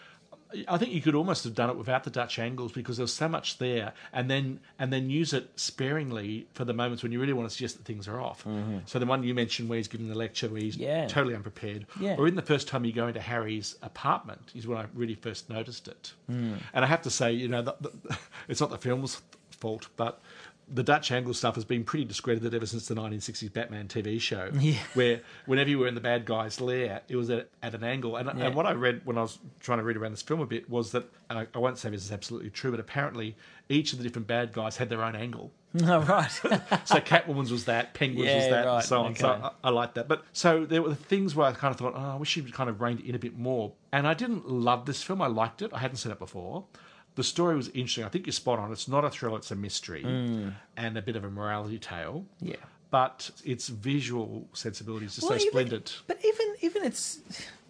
I think you could almost have done it without the Dutch angles because there's so much there, and then and then use it sparingly for the moments when you really want to suggest that things are off. Mm-hmm. So the one you mentioned where he's giving the lecture where he's Yeah. totally unprepared, Yeah. or in the first time you go into Harry's apartment is when I really first noticed it. Mm. And I have to say, you know, the, the, it's not the film's fault, but the Dutch angle stuff has been pretty discredited ever since the nineteen sixties Batman T V show, Yeah. where whenever you were in the bad guy's lair, it was at, at an angle. And, Yeah. and what I read when I was trying to read around this film a bit was that, uh, I won't say this is absolutely true, but apparently each of the different bad guys had their own angle. Oh, right. So Catwoman's was that, Penguin's Yeah, was that, right, and so on. okay. So I, I like that. But so there were things where I kind of thought, oh, I wish you'd kind of reined it in a bit more. And I didn't love this film. I liked it. I hadn't seen it before. The story was interesting. I think you're spot on. It's not a thriller, it's a mystery Mm. and a bit of a morality tale. Yeah. But its visual sensibility is just Well, so even- splendid. But even even it's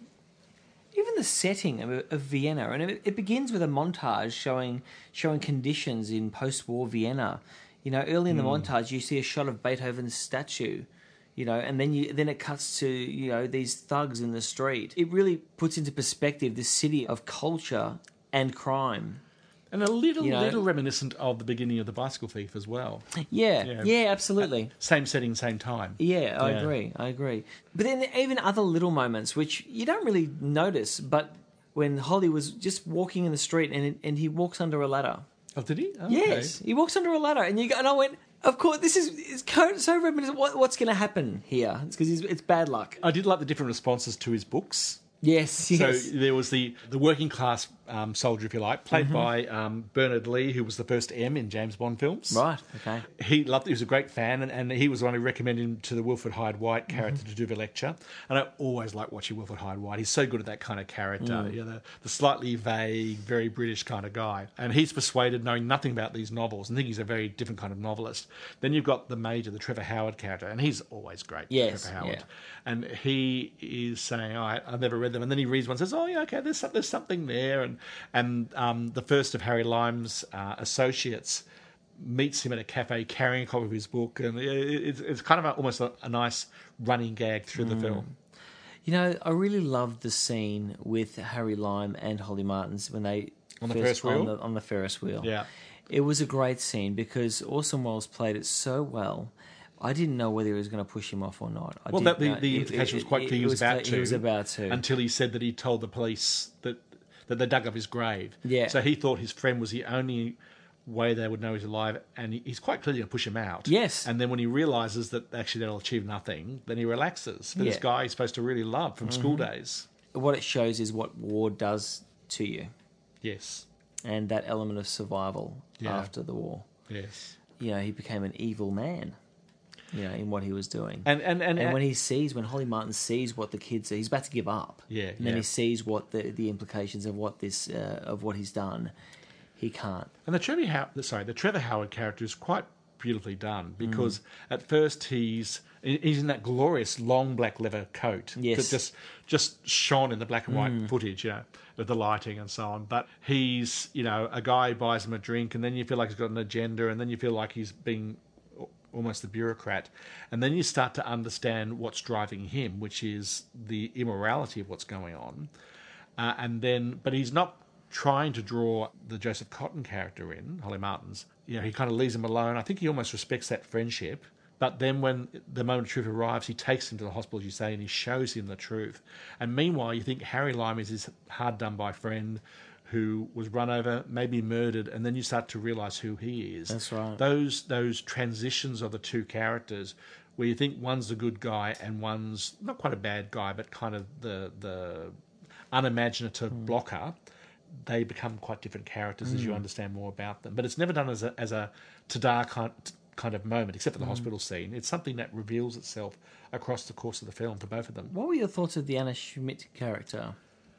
even the setting of, of Vienna, and it, it begins with a montage showing showing conditions in post-war Vienna. You know, early in the Hmm. montage, you see a shot of Beethoven's statue. You know, and then you then it cuts to you know these thugs in the street. It really puts into perspective this city of culture and crime. And a little, You know- little reminiscent of the beginning of The Bicycle Thief as well. Yeah, Yeah. yeah, absolutely. Same setting, same time. Yeah, I Yeah. agree. I agree. But then even other little moments which you don't really notice, but when Holly was just walking in the street and and he walks under a ladder. Oh, did he? Oh, Yes, he walks under a ladder, and you go, and I went, of course, this is it's co- so reminiscent. What, what's going to happen here? It's because it's bad luck. I did like the different responses to his books. Yes, yes. So there was the, the working class um, soldier, if you like, played Mm-hmm. by um, Bernard Lee, who was the first M in James Bond films. Right. Okay. He loved. He was a great fan, and, and he was the one who recommended him to the Wilfred Hyde White character Mm-hmm. to do the lecture. And I always like watching Wilfred Hyde White. He's so good at that kind of character, Mm. you know, the, the slightly vague, very British kind of guy. And he's persuaded, knowing nothing about these novels, and think he's a very different kind of novelist. Then you've got the Major, the Trevor Howard character, and he's always great. Yes, Trevor Howard. yeah. And he is saying, oh, I, I've never read them. And then he reads one and says, oh, yeah, okay, there's, some, there's something there. And and um, the first of Harry Lime's uh, associates meets him at a cafe carrying a copy of his book. And it, it's, it's kind of a, almost a, a nice running gag through the film. You know, I really loved the scene with Harry Lime and Holly Martins when they On the first- Ferris wheel? on the, on the Ferris wheel. Yeah. It was a great scene because Orson Welles played it so well. I didn't know whether he was going to push him off or not. I Well, didn't that, the, know- the it- implication it- was quite it- clear he it was about clear to. He was about to. Until he said that he told the police that, that they dug up his grave. Yeah. So he thought his friend was the only way they would know he's alive, and he- he's quite clearly going to push him out. Yes. And then when he realises that actually they'll achieve nothing, then he relaxes. For this Yeah. Mm-hmm. guy he's supposed to really love from school days. What it shows is what war does to you Yes. and that element of survival Yeah. after the war. Yes. You know, he became an evil man, you know, in what he was doing. And and and, And when he sees, when Holly Martin sees what the kids are, he's about to give up. Yeah, And then yeah. he sees what the the implications of what this uh, of what he's done. He can't. And the Trevor Howard, sorry, the Trevor Howard character is quite beautifully done Mm. because at first he's he's in that glorious long black leather coat Yes. that just just shone in the black and white Mm. footage, you know, with the lighting and so on. But he's, you know, a guy who buys him a drink, and then you feel like he's got an agenda, and then you feel like he's being al- almost the bureaucrat, and then you start to understand what's driving him, which is the immorality of what's going on, uh, and then, but he's not trying to draw the Joseph Cotton character in, Holly Martins. You know, he kind of leaves him alone. I think he almost respects that friendship. But then when the moment of truth arrives, he takes him to the hospital, as you say, and he shows him the truth. And meanwhile, you think Harry Lime is his hard-done-by friend who was run over, maybe murdered, and then you start to realise who he is. That's right. Those those transitions of the two characters, where you think one's the good guy and one's not quite a bad guy, but kind of the the unimaginative Hmm. blocker, they become quite different characters as you understand more about them. But it's never done as a as a ta-da kind kind of moment, except for the hospital scene. It's something that reveals itself across the course of the film for both of them. What were your thoughts of the Anna Schmidt character?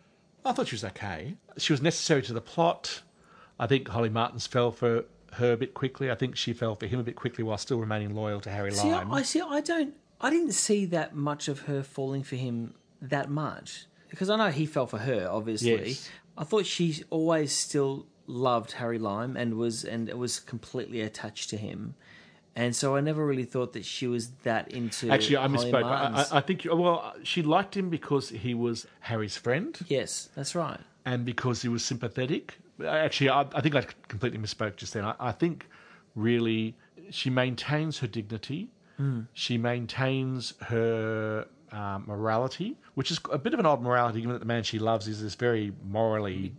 I thought she was okay. She was necessary to the plot. I think Holly Martins fell for her a bit quickly. I think she fell for him a bit quickly while still remaining loyal to Harry See, Lime. I, I see. I don't. I didn't see that much of her falling for him that much because I know he fell for her. Obviously, Yes. I thought she always still loved Harry Lime and was and was completely attached to him. And so I never really thought that she was that into Actually, I Holly misspoke. Martin's. I, I I think, well, she liked him because he was Harry's friend Yes, that's right. and because he was sympathetic. Actually, I, I think I completely misspoke just then. I, I think really she maintains her dignity. Mm. She maintains her uh, morality, which is a bit of an odd morality, given that the man she loves is this very morally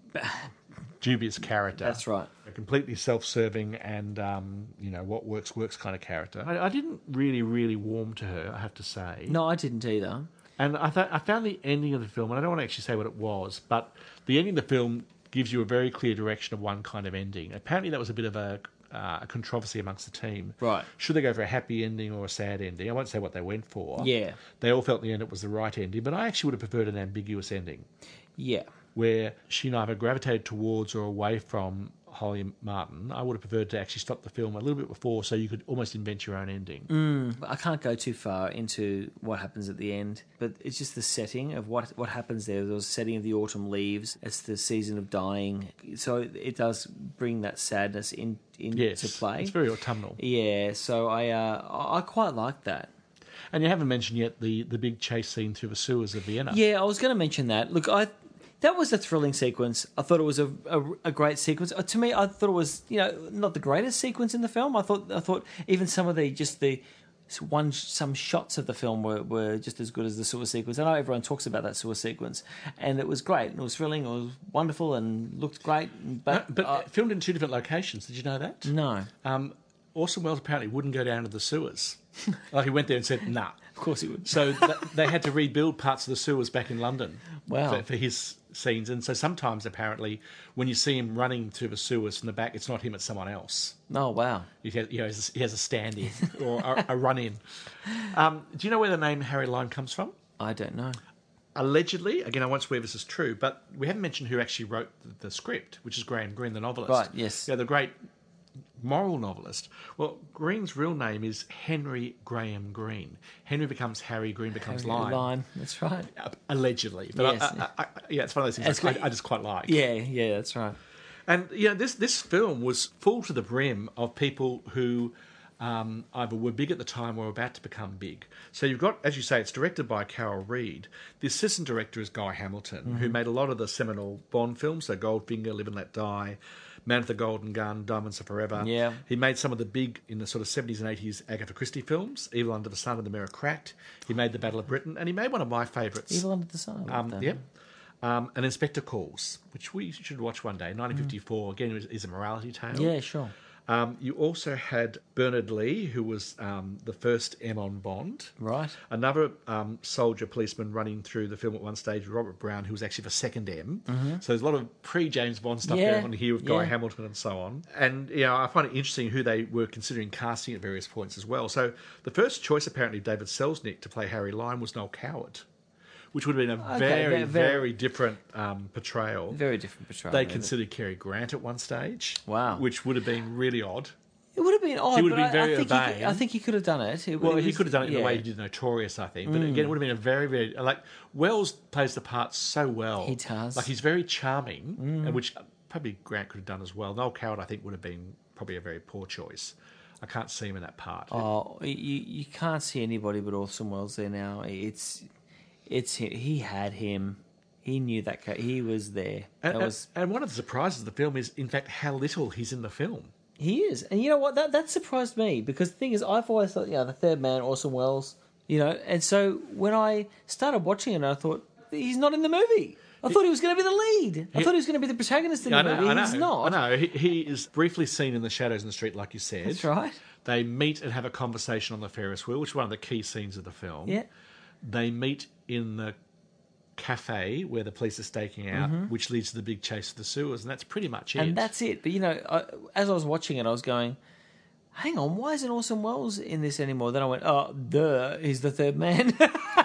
dubious character. That's right. A completely self-serving and, um, you know, what works, works kind of character. I, I didn't really, really warm to her, I have to say. No, I didn't either. And I, th- I found the ending of the film, and I don't want to actually say what it was, but the ending of the film gives you a very clear direction of one kind of ending. Apparently that was a bit of a, uh, a controversy amongst the team. Right. Should they go for a happy ending or a sad ending? I won't say what they went for. Yeah. They all felt in the end it was the right ending, but I actually would have preferred an ambiguous ending Yeah. where she neither gravitated towards or away from Holly Martin. I would have preferred to actually stop the film a little bit before so you could almost invent your own ending. Mm, I can't go too far into what happens at the end, but it's just the setting of what what happens there. There was a setting of the autumn leaves. It's the season of dying. So it does bring that sadness in into Yes, play. it's very autumnal. Yeah, so I uh, I quite like that. And you haven't mentioned yet the, the big chase scene through the sewers of Vienna. Yeah, I was going to mention that. Look, I that was a thrilling sequence. I thought it was a, a, a great sequence. Uh, to me, I thought it was, you know, not the greatest sequence in the film. I thought I thought even some of the just the one some shots of the film were, were just as good as the sewer sequence. I know everyone talks about that sewer sequence, and it was great. It was thrilling. It was wonderful and looked great. But No, but uh, filmed in two different locations. Did you know that? no, Um, Orson Welles apparently wouldn't go down to the sewers. Like he went there and said, nah. of course he would. So th- they had to rebuild parts of the sewers back in London Wow. for, for his scenes. And so sometimes, apparently, when you see him running through the sewers from the back, it's not him, it's someone else. Oh wow. He has, you know, he has a stand-in or a, a run-in. Um, do you know where the name Harry Lime comes from? I don't know. Allegedly, again, I won't swear this is true, but we haven't mentioned who actually wrote the, the script, which is Graham Greene, the novelist. Right, yes. Yeah, the great moral novelist. Well, Greene's real name is Henry Graham Greene. Henry becomes Harry, Greene becomes Harry Lime. Lime. That's right. Uh, Allegedly. But Yes. I, I, I, yeah, it's one of those things It's I, I just quite like. Yeah, yeah, that's right. And, you know, this, this film was full to the brim of people who um, either were big at the time or were about to become big. So you've got, as you say, it's directed by Carol Reed. The assistant director is Guy Hamilton, Mm-hmm. who made a lot of the seminal Bond films, so Goldfinger, Live and Let Die, Man with the Golden Gun, Diamonds Are Forever. Yeah. He made some of the big, in the sort of seventies and eighties, Agatha Christie films, Evil Under the Sun and The Mirror Cracked. He made The Battle of Britain, and he made one of my favourites. Evil Under the Sun. I like Um, that. yeah. Um, An Inspector Calls, which we should watch one day. nineteen fifty-four, again, is, is a morality tale. Yeah, sure. Um, you also had Bernard Lee, who was um, the first M on Bond. Right. Another um, soldier policeman running through the film at one stage, Robert Brown, who was actually the second M. Mm-hmm. So there's a lot of pre-James Bond stuff Yeah, going on here with Guy yeah. Hamilton and so on. And, you know, I find it interesting who they were considering casting at various points as well. So the first choice, apparently, of David Selznick to play Harry Lime was Noel Coward, which would have been a Okay, very, ve- very- very different um, portrayal. Very different portrayal. They yeah. considered Cary Grant at one stage. Wow. Which would have been really odd. It would have been odd. He would have but been I- very I, think he urbane. could, I think he could have done it. It- Well, it he was- could have done it in yeah. the way he did Notorious, I think. But again, it would have been a very, very... Like, Wells plays the part so well. He does. Like, he's very charming, and which probably Grant could have done as well. Noel Coward, I think, would have been probably a very poor choice. I can't see him in that part. Oh, you you can't see anybody but Orson Welles there now. It's it's him. He had him. He knew that. ca- He was there. and, That and- was. and one of the surprises of the film is, in fact, how little he's in the film. He is, and you know what? That that surprised me because the thing is, I've always thought, you know, the third man, Orson Welles, you know, and so when I started watching it, I thought he's not in the movie. I thought he was going to be the lead. I He- thought he was going to be the protagonist in I the know, movie. I know. He's not. I know. He, he is briefly seen in the shadows in the street, like you said. That's right. They meet and have a conversation on the Ferris wheel, which is one of the key scenes of the film. Yeah. They meet in the cafe where the police are staking out, which leads to the big chase of the sewers, and that's pretty much it. Mm-hmm. And that's it. But you know, I, as I was watching it, I was going, "Hang on, why isn't Orson Welles in this anymore?" Then I went, "Oh, duh, he's the third man."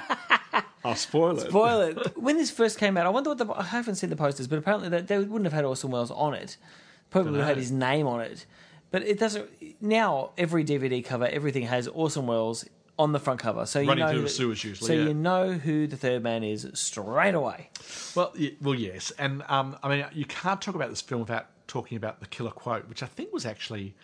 I'll spoil it. Spoil it. When this first came out, I wonder what the. I haven't seen the posters, but apparently they, they wouldn't have had Orson Welles on it. Probably would have had Dunno. his name on it. But it doesn't. Now every D V D cover, everything has Orson Welles on the front cover, so you Running know. through who- the sewers usually, So yeah. you know who the third man is straight away. Well, y- well, yes, and um, I mean, you can't talk about this film without talking about the killer quote, which I think was actually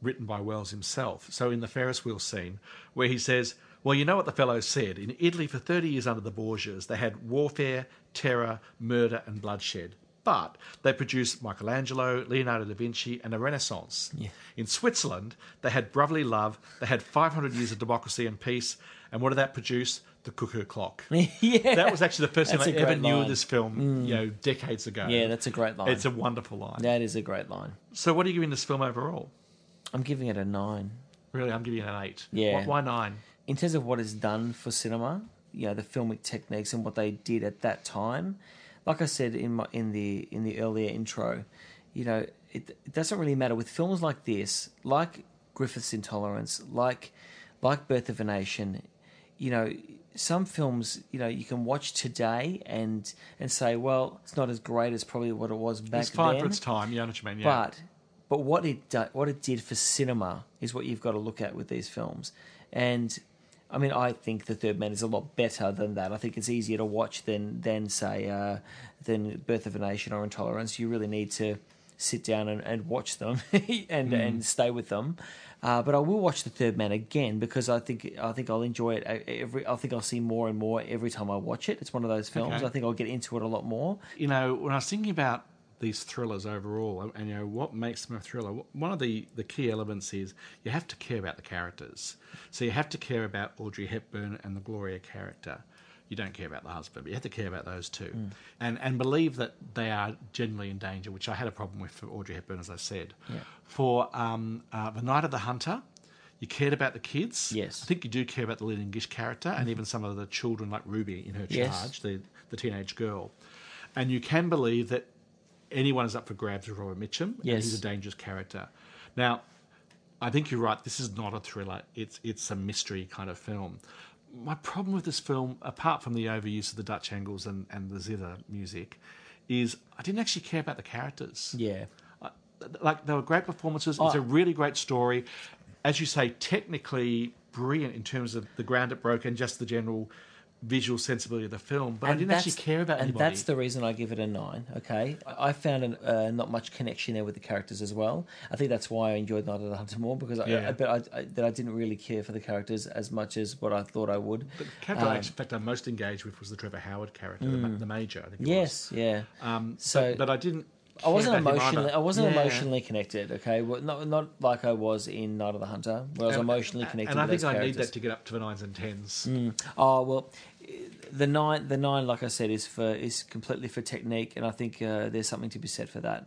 written by Wells himself. So in the Ferris wheel scene, where he says, well, you know what the fellow said. In Italy, for thirty years under the Borgias, they had warfare, terror, murder, and bloodshed. But they produced Michelangelo, Leonardo da Vinci, and a Renaissance. Yeah. In Switzerland, they had brotherly love, they had five hundred years of democracy and peace, and what did that produce? The cuckoo clock. Yeah. That was actually the first That's thing a I ever great knew line. of this film, you know, decades ago. Yeah, that's a great line. It's a wonderful line. That is a great line. So what are you giving this film overall? I'm giving it a nine. Really, I'm giving it an eight. Yeah. Why, why nine? In terms of what it's done for cinema, you know, the filmic techniques and what they did at that time, like I said in my in the in the earlier intro, you know, it, it doesn't really matter with films like this, like Griffith's Intolerance, like like Birth of a Nation. You know, some films, you know, you can watch today and and say, well, it's not as great as probably what it was back It's fine then. for its time, you know what you mean? Yeah. But but what it do, what it did for cinema is what you've got to look at with these films. And I mean, I think The Third Man is a lot better than that. I think it's easier to watch than than say uh, than Birth of a Nation or Intolerance. You really need to sit down and, and watch them and Mm. and stay with them. Uh, but I will watch The Third Man again because I think I think I'll enjoy it every. I think I'll see more and more every time I watch it. It's one of those films. Okay. I think I'll get into it a lot more. You know, when I was thinking about these thrillers overall, and you know what makes them a thriller, one of the, the key elements is you have to care about the characters. So you have to care about Audrey Hepburn and the Gloria character. You don't care about the husband, but you have to care about those two, Mm. and and believe that they are genuinely in danger, which I had a problem with for Audrey Hepburn, as I said. Yeah. For um, uh, The Night of the Hunter, you cared about the kids. Yes. I think you do care about the Lillian Gish character and even some of the children like Ruby in her Yes. charge, the, the teenage girl. And you can believe that anyone is up for grabs with Robert Mitchum. And Yes. he's a dangerous character. Now, I think you're right. This is not a thriller. It's it's a mystery kind of film. My problem with this film, apart from the overuse of the Dutch angles and, and the zither music, is I didn't actually care about the characters. Yeah. Like, they were great performances. It's Oh. a really great story. As you say, technically brilliant in terms of the ground it broke and just the general visual sensibility of the film. But I didn't actually that's- care about and anybody. that's the reason I give it a nine. Okay, I I found an, uh, not much connection there with the characters as well. I think that's why I enjoyed Night of the Hunter more because I, Yeah. I, but I, I, that I didn't really care for the characters as much as what I thought I would. The character, Um, in fact, I'm most engaged with was the Trevor Howard character, the, ma- the major, I think it Yes, yeah. was. Um, So- but, but I didn't I wasn't care about him emotionally. either. I wasn't Yeah. emotionally connected. Okay, well, not not like I was in Night of the Hunter, where I was And- emotionally connected. And I with think those I need characters. that to get up to the nines and tens. Oh well, the nine, the nine, like I said, is for is completely for technique, and I think uh, there's something to be said for that.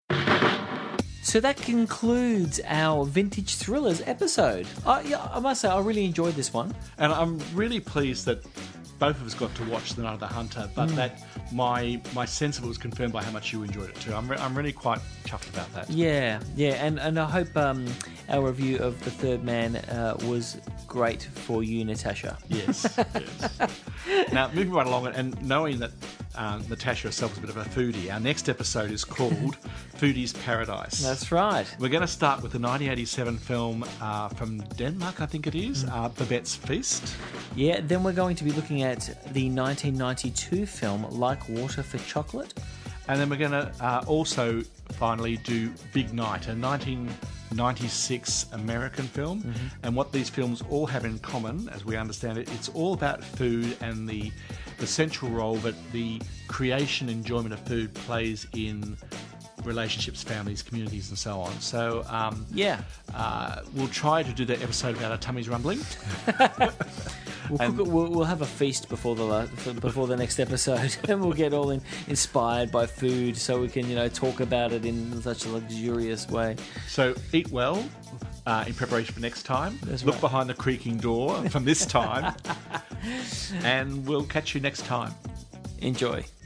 So that concludes our vintage thrillers episode. I, yeah, I must say, I really enjoyed this one. And I'm really pleased that both of us got to watch The Night of the Hunter, but Mm. that my my sense of it was confirmed by how much you enjoyed it too. I'm, re- I'm really quite chuffed about that. Yeah, yeah, and, and I hope um, our review of The Third Man uh, was great for you, Natasha. Yes, yes. Now, moving right along, and knowing that um, Natasha herself is a bit of a foodie, our next episode is called Foodie's Paradise. That's right. We're going to start with the nineteen eighty-seven film uh, from Denmark, I think it is, uh, Babette's Feast. Yeah, then we're going to be looking at the nineteen ninety-two film Like Water for Chocolate. And then we're going to uh, also finally do Big Night, a nineteen ninety-six American film. Mm-hmm. And what these films all have in common, as we understand it, it's all about food and the the central role that the creation and enjoyment of food plays in relationships, families, communities, and so on. So um, Yeah. uh, we'll try to do that episode about our tummies rumbling. We'll, cook it, we'll, we'll have a feast before the la- before the next episode, and we'll get all in, inspired by food, so we can you know talk about it in such a luxurious way. So eat well uh, in preparation for next time. That's Look right. behind the creaking door from this time. And we'll catch you next time. Enjoy.